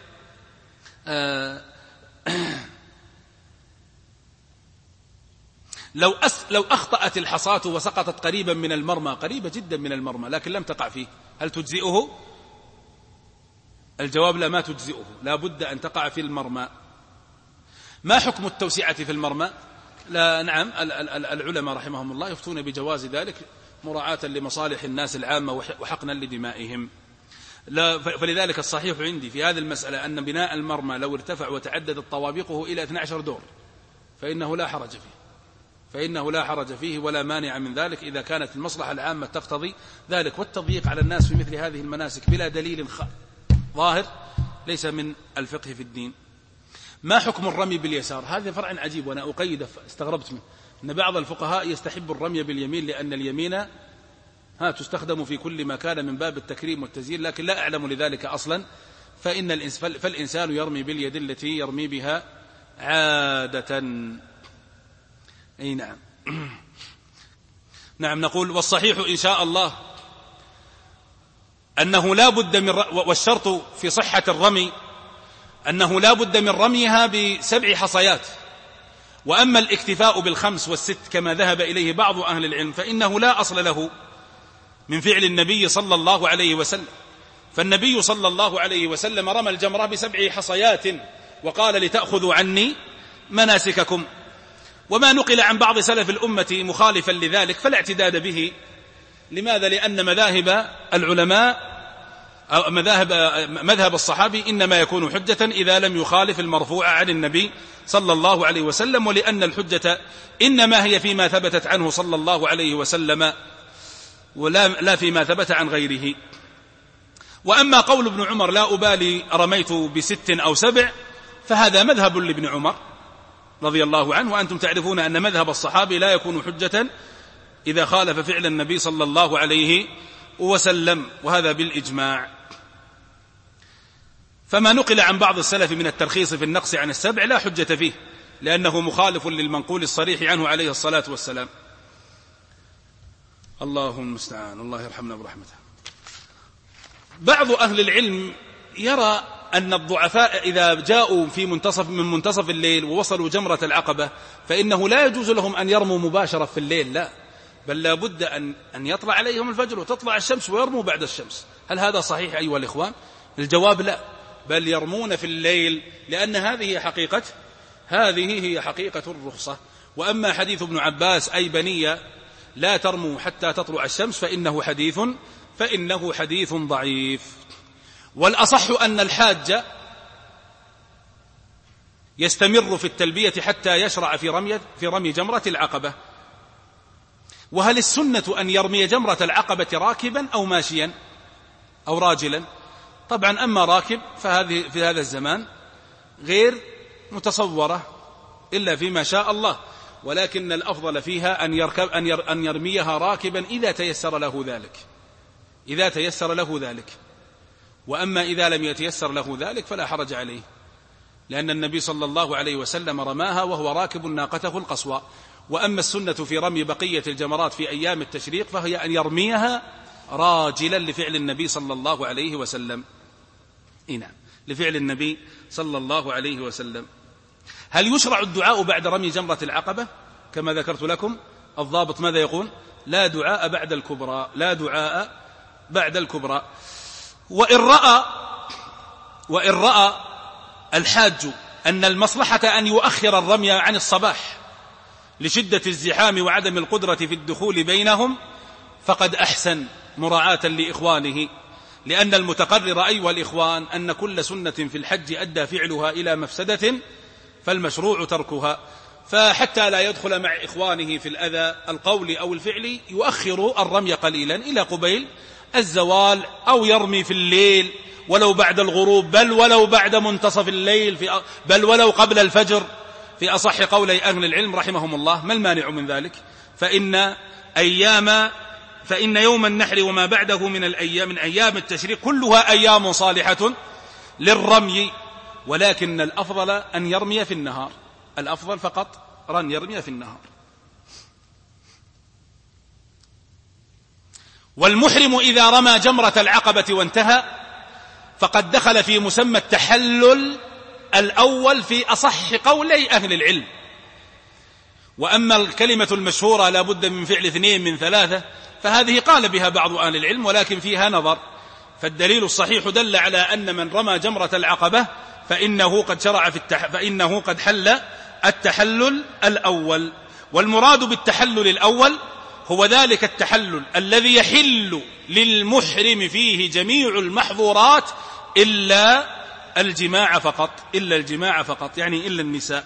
لو أخطأت الحصاة وسقطت قريبا من المرمى، قريبة جدا من المرمى، لكن لم تقع فيه، هل تجزئه؟ الجواب لا، ما تجزئه، لا بد أن تقع في المرمى. ما حكم التوسعة في المرمى؟ لا، نعم، العلماء رحمهم الله يفتون بجواز ذلك مراعاة لمصالح الناس العامة وحقنا لدمائهم. فلذلك الصحيح عندي في هذه المسألة أن بناء المرمى لو ارتفع وتعددت طوابقه إلى 12 دور فإنه لا حرج فيه ولا مانع من ذلك إذا كانت المصلحة العامة تقتضي ذلك. والتضييق على الناس في مثل هذه المناسك بلا دليل ظاهر ليس من الفقه في الدين. ما حكم الرمي باليسار؟ هذا فرع عجيب وأنا أقيد استغربت منه، أن بعض الفقهاء يستحب الرمي باليمين لأن اليمين تستخدم في كل ما كان من باب التكريم والتزيين، لكن لا أعلم لذلك أصلا. فالإنسان يرمي باليد التي يرمي بها عادة. أي نعم. نعم، نقول والصحيح إن شاء الله أنه لا بد من والشرط في صحة الرمي أنه لا بد من رميها ب7 حصيات. وأما الاكتفاء بال5 وال6 كما ذهب إليه بعض أهل العلم فإنه لا أصل له من فعل النبي صلى الله عليه وسلم. فالنبي صلى الله عليه وسلم رمى الجمرة ب7 حصيات وقال لتأخذوا عني مناسككم. وما نقل عن بعض سلف الأمة مخالفا لذلك فلا اعتداد به. لماذا؟ لأن مذاهب العلماء أو مذهب الصحابي إنما يكون حجة إذا لم يخالف المرفوع عن النبي صلى الله عليه وسلم، ولأن الحجة إنما هي فيما ثبتت عنه صلى الله عليه وسلم ولا فيما ثبت عن غيره. وأما قول ابن عمر لا أبالي رميت ب6 أو 7 فهذا مذهب لابن عمر رضي الله عنه، وأنتم تعرفون أن مذهب الصحابي لا يكون حجة إذا خالف فعل النبي صلى الله عليه وسلم، وهذا بالإجماع. فما نقل عن بعض السلف من الترخيص في النقص عن 7 لا حجة فيه لأنه مخالف للمنقول الصريح عنه عليه الصلاة والسلام. الله المستعان، الله يرحمنا برحمته. بعض أهل العلم يرى أن الضعفاء إذا جاءوا من منتصف الليل ووصلوا جمرة العقبة فإنه لا يجوز لهم أن يرموا مباشرة في الليل، لا، بل لا بد أن يطلع عليهم الفجر وتطلع الشمس ويرموا بعد الشمس. هل هذا صحيح أيها الإخوان؟ الجواب لا، بل يرمون في الليل لأن هذه هي حقيقة الرخصة. وأما حديث ابن عباس أي بني لا ترموا حتى تطلع الشمس فإنه حديث ضعيف. والأصح أن الحاج يستمر في التلبية حتى يشرع في رمي جمرة العقبة. وهل السنة أن يرمي جمرة العقبة راكبا أو ماشيا أو راجلا؟ طبعا أما راكب فهذه في هذا الزمان غير متصورة إلا فيما شاء الله، ولكن الأفضل فيها أن يرميها راكبا إذا تيسر له ذلك. وأما إذا لم يتيسر له ذلك فلا حرج عليه، لأن النبي صلى الله عليه وسلم رماها وهو راكب ناقته القصوى. وأما السنة في رمي بقية الجمرات في أيام التشريق فهي أن يرميها راجلا لفعل النبي صلى الله عليه وسلم. نعم، لفعل النبي صلى الله عليه وسلم. هل يشرع الدعاء بعد رمي جمرة العقبة؟ كما ذكرت لكم الضابط ماذا يقول؟ لا دعاء بعد الكبرى. وإن رأى الحاج أن المصلحة أن يؤخر الرمي عن الصباح لشدة الزحام وعدم القدرة في الدخول بينهم فقد أحسن مراعاة لإخوانه، لأن المتقرر أيها الإخوان أن كل سنة في الحج أدى فعلها إلى مفسدة فالمشروع تركها. فحتى لا يدخل مع إخوانه في الأذى القولي أو الفعلي يؤخر الرمي قليلا إلى قبيل الزوال، أو يرمي في الليل ولو بعد الغروب، بل ولو بعد منتصف الليل، بل ولو قبل الفجر في أصح قولي أهل العلم رحمهم الله. ما المانع من ذلك؟ فإن يوم النحر وما بعده من أيام التشريق كلها أيام صالحة للرمي، ولكن الأفضل أن يرمي في النهار، الأفضل فقط أن يرمي في النهار. والمحرم إذا رمى جمرة العقبة وانتهى فقد دخل في مسمى التحلل الأول في أصح قولي أهل العلم. وأما الكلمة المشهورة لا بد من فعل 2 من 3 فهذه قال بها بعض أهل العلم ولكن فيها نظر، فالدليل الصحيح دل على أن من رمى جمرة العقبة فإنه قد شرع فإنه قد حل التحلل الأول. والمراد بالتحلل الأول هو ذلك التحلل الذي يحل للمحرم فيه جميع المحظورات إلا الجماع فقط، يعني إلا النساء.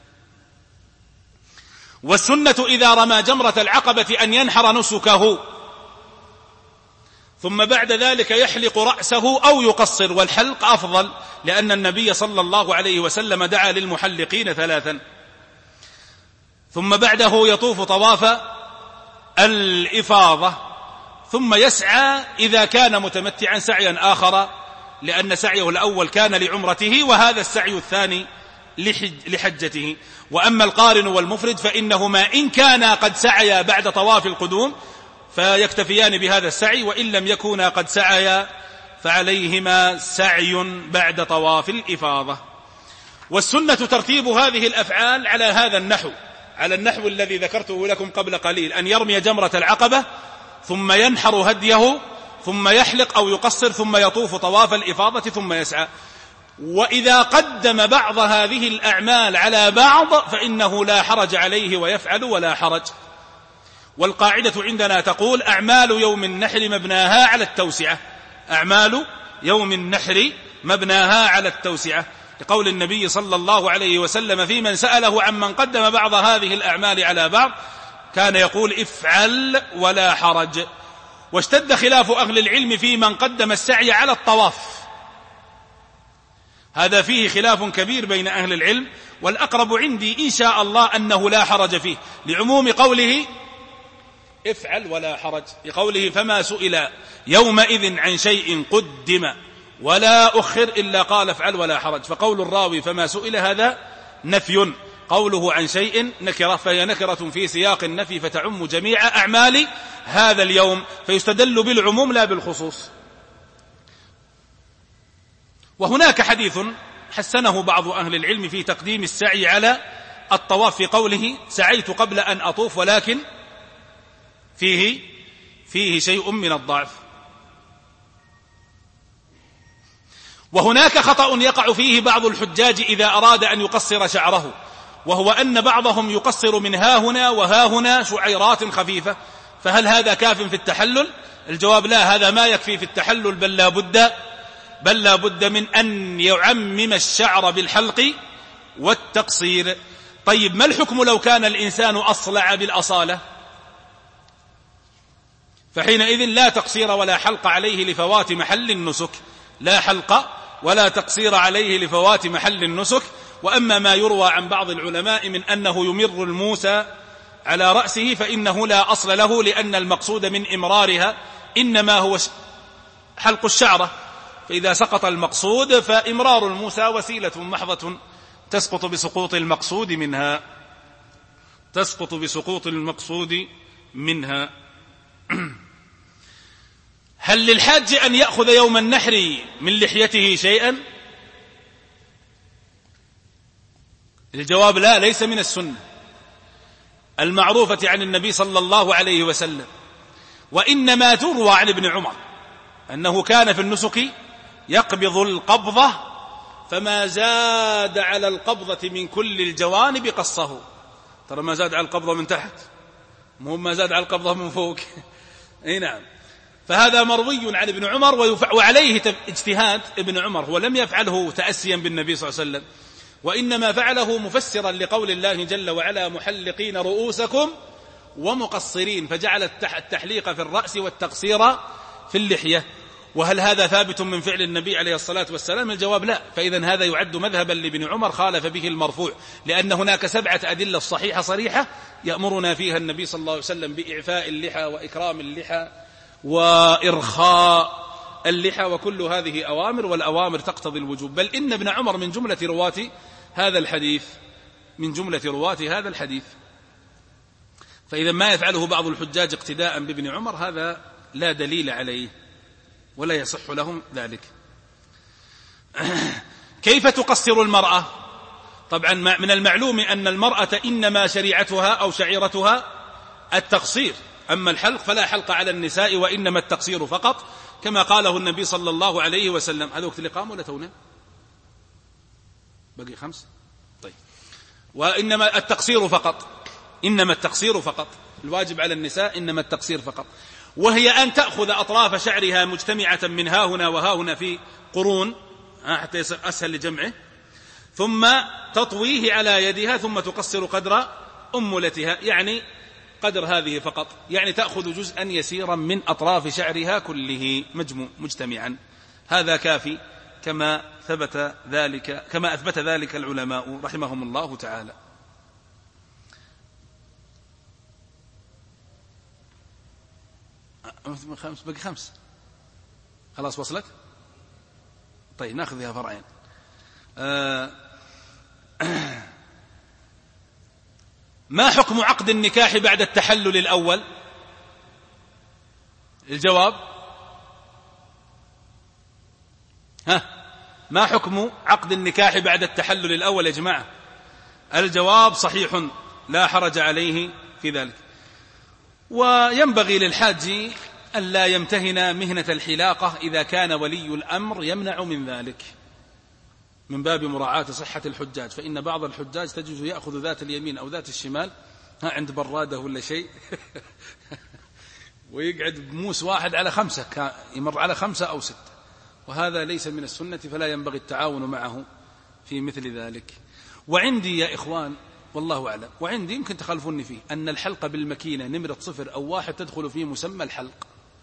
والسنة إذا رمى جمرة العقبة أن ينحر نسكه ثم بعد ذلك يحلق رأسه أو يقصر، والحلق أفضل لأن النبي صلى الله عليه وسلم دعا للمحلقين 3. ثم بعده يطوف طواف الإفاضة، ثم يسعى إذا كان متمتعا سعيا آخر، لأن سعيه الأول كان لعمرته وهذا السعي الثاني لحجته. وأما القارن والمفرد فإنهما إن كانا قد سعيا بعد طواف القدوم فيكتفيان بهذا السعي، وإن لم يكونا قد سعيا فعليهما سعي بعد طواف الإفاضة. والسنة ترتيب هذه الأفعال على هذا النحو، على النحو الذي ذكرته لكم قبل قليل، أن يرمي جمرة العقبة ثم ينحر هديه ثم يحلق أو يقصر ثم يطوف طواف الإفاضة ثم يسعى. وإذا قدم بعض هذه الأعمال على بعض فإنه لا حرج عليه ويفعل ولا حرج. والقاعدة عندنا تقول: أعمال يوم النحر مبناها على التوسعة، أعمال يوم النحر مبناها على التوسعة، لقول النبي صلى الله عليه وسلم في من سأله عمن قدم بعض هذه الأعمال على بعض كان يقول: افعل ولا حرج. واشتد خلاف أهل العلم في من قدم السعي على الطواف، هذا فيه خلاف كبير بين أهل العلم، والأقرب عندي إن شاء الله أنه لا حرج فيه، لعموم قوله افعل ولا حرج، لقوله: فما سئل يومئذ عن شيء قدم ولا أخر إلا قال افعل ولا حرج. فقول الراوي فما سئل هذا نفي، قوله عن شيء نكرة، فهي نكرة في سياق النفي فتعم جميع أعمال هذا اليوم، فيستدل بالعموم لا بالخصوص. وهناك حديث حسنه بعض أهل العلم في تقديم السعي على الطواف، في قوله: سعيت قبل أن أطوف ولكن فيه شيء من الضعف. وهناك خطأ يقع فيه بعض الحجاج إذا أراد أن يقصر شعره، وهو أن بعضهم يقصر من ها هنا وها هنا شعيرات خفيفة، فهل هذا كاف في التحلل؟ الجواب: لا، هذا ما يكفي في التحلل، بل لا بد من أن يعمم الشعر بالحلق والتقصير. طيب، ما الحكم لو كان الإنسان أصلع بالأصالة؟ فحينئذ لا تقصير ولا حلق عليه لفوات محل النسك، لا حلق ولا تقصير عليه لفوات محل النسك. وأما ما يروى عن بعض العلماء من أنه يمر الموسى على رأسه فإنه لا أصل له، لأن المقصود من إمرارها إنما هو حلق الشعرة، فإذا سقط المقصود فإمرار الموسى وسيلة محضة تسقط بسقوط المقصود منها. هل للحاج أن يأخذ يوم النحر من لحيته شيئا؟ الجواب: لا، ليس من السنة المعروفة عن النبي صلى الله عليه وسلم، وإنما تروى عن ابن عمر أنه كان في النسك يقبض القبضة فما زاد على القبضة من كل الجوانب قصه. ترى ما زاد على القبضة من تحت، مهم ما زاد على القبضة من فوق. اي نعم. فهذا مروي عن ابن عمر، وعليه اجتهاد ابن عمر، هو لم يفعله تأسيا بالنبي صلى الله عليه وسلم، وإنما فعله مفسرا لقول الله جل وعلا: محلقين رؤوسكم ومقصرين، فجعل التحليق في الرأس والتقصير في اللحية. وهل هذا ثابت من فعل النبي عليه الصلاة والسلام؟ الجواب: لا. فإذا هذا يعد مذهبا لابن عمر خالف به المرفوع، لأن هناك 7 أدلة صحيحة صريحة يأمرنا فيها النبي صلى الله عليه وسلم بإعفاء اللحى وإكرام اللحى وإرخاء اللحى، وكل هذه أوامر، والأوامر تقتضي الوجوب. بل إن ابن عمر من جملة رواة هذا الحديث. فإذا ما يفعله بعض الحجاج اقتداء بابن عمر هذا لا دليل عليه ولا يصح لهم ذلك. كيف تقصر المرأة؟ طبعا من المعلوم أن المرأة إنما شريعتها أو شعيرتها التقصير، أما الحلق فلا حلق على النساء وإنما التقصير فقط، كما قاله النبي صلى الله عليه وسلم. هذا وقت الإقامة ولا تونا؟ بقي 5. طيب. وإنما التقصير فقط، إنما التقصير فقط، الواجب على النساء إنما التقصير فقط، وهي أن تأخذ أطراف شعرها مجتمعة من ها هنا وها هنا في قرون حتى يصير أسهل لجمعه، ثم تطويه على يدها، ثم تقصر قدر أملتها، يعني قدر هذه فقط، يعني تأخذ جزءا يسيرا من أطراف شعرها كله مجتمعا. هذا كافي كما أثبت ذلك العلماء رحمهم الله تعالى. بقي 5 خلاص وصلت. طيب نأخذها فرعين. ما حكم عقد النكاح بعد التحلل الأول؟ الجواب ما حكم عقد النكاح بعد التحلل الأول يا جماعة؟ الجواب صحيح لا حرج عليه في ذلك، وينبغي للحاج أن لا يمتهن مهنة الحلاقة إذا كان ولي الأمر يمنع من ذلك من باب مراعاة صحة الحجاج، فإن بعض الحجاج تجد يأخذ ذات اليمين أو ذات الشمال عند برادة ولا شيء ويقعد بموس واحد على 5، يمر على 5 أو 6، وهذا ليس من السنة، فلا ينبغي التعاون معه في مثل ذلك. وعندي يا إخوان والله أعلم، وعندي يمكن تخالفوني فيه، أن الحلقة بالمكينة نمرة 0 أو 1 تدخل في مسمى الحلق،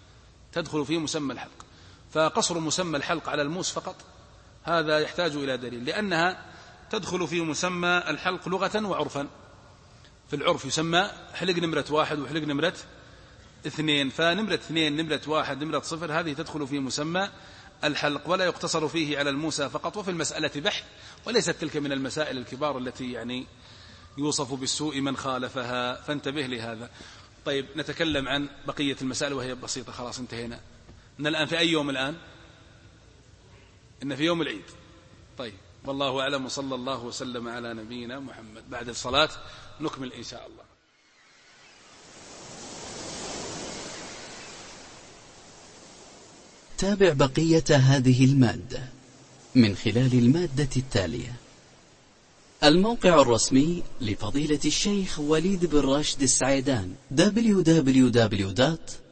فقصر مسمى الحلق على الموس فقط هذا يحتاج إلى دليل، لأنها تدخل في مسمى الحلق لغة وعرفا. في العرف يسمى حلق نمرة 1 وحلق نمرة 2، فنمرة 2 نمرة 1 نمرة 0 هذه تدخل في مسمى الحلق، ولا يقتصر فيه على الموسى فقط. وفي المسألة بحث، وليست تلك من المسائل الكبار التي يعني يوصف بالسوء من خالفها، فانتبه لهذا. طيب نتكلم عن بقية المسائل وهي بسيطة، خلاص انتهينا. إن الآن في أي يوم الآن؟ إن في يوم العيد. طيب والله أعلم، وصلى الله وسلم على نبينا محمد. بعد الصلاة نكمل إن شاء الله. تابع بقية هذه المادة من خلال المادة التالية: الموقع الرسمي لفضيلة الشيخ وليد بن راشد السعيدان www.1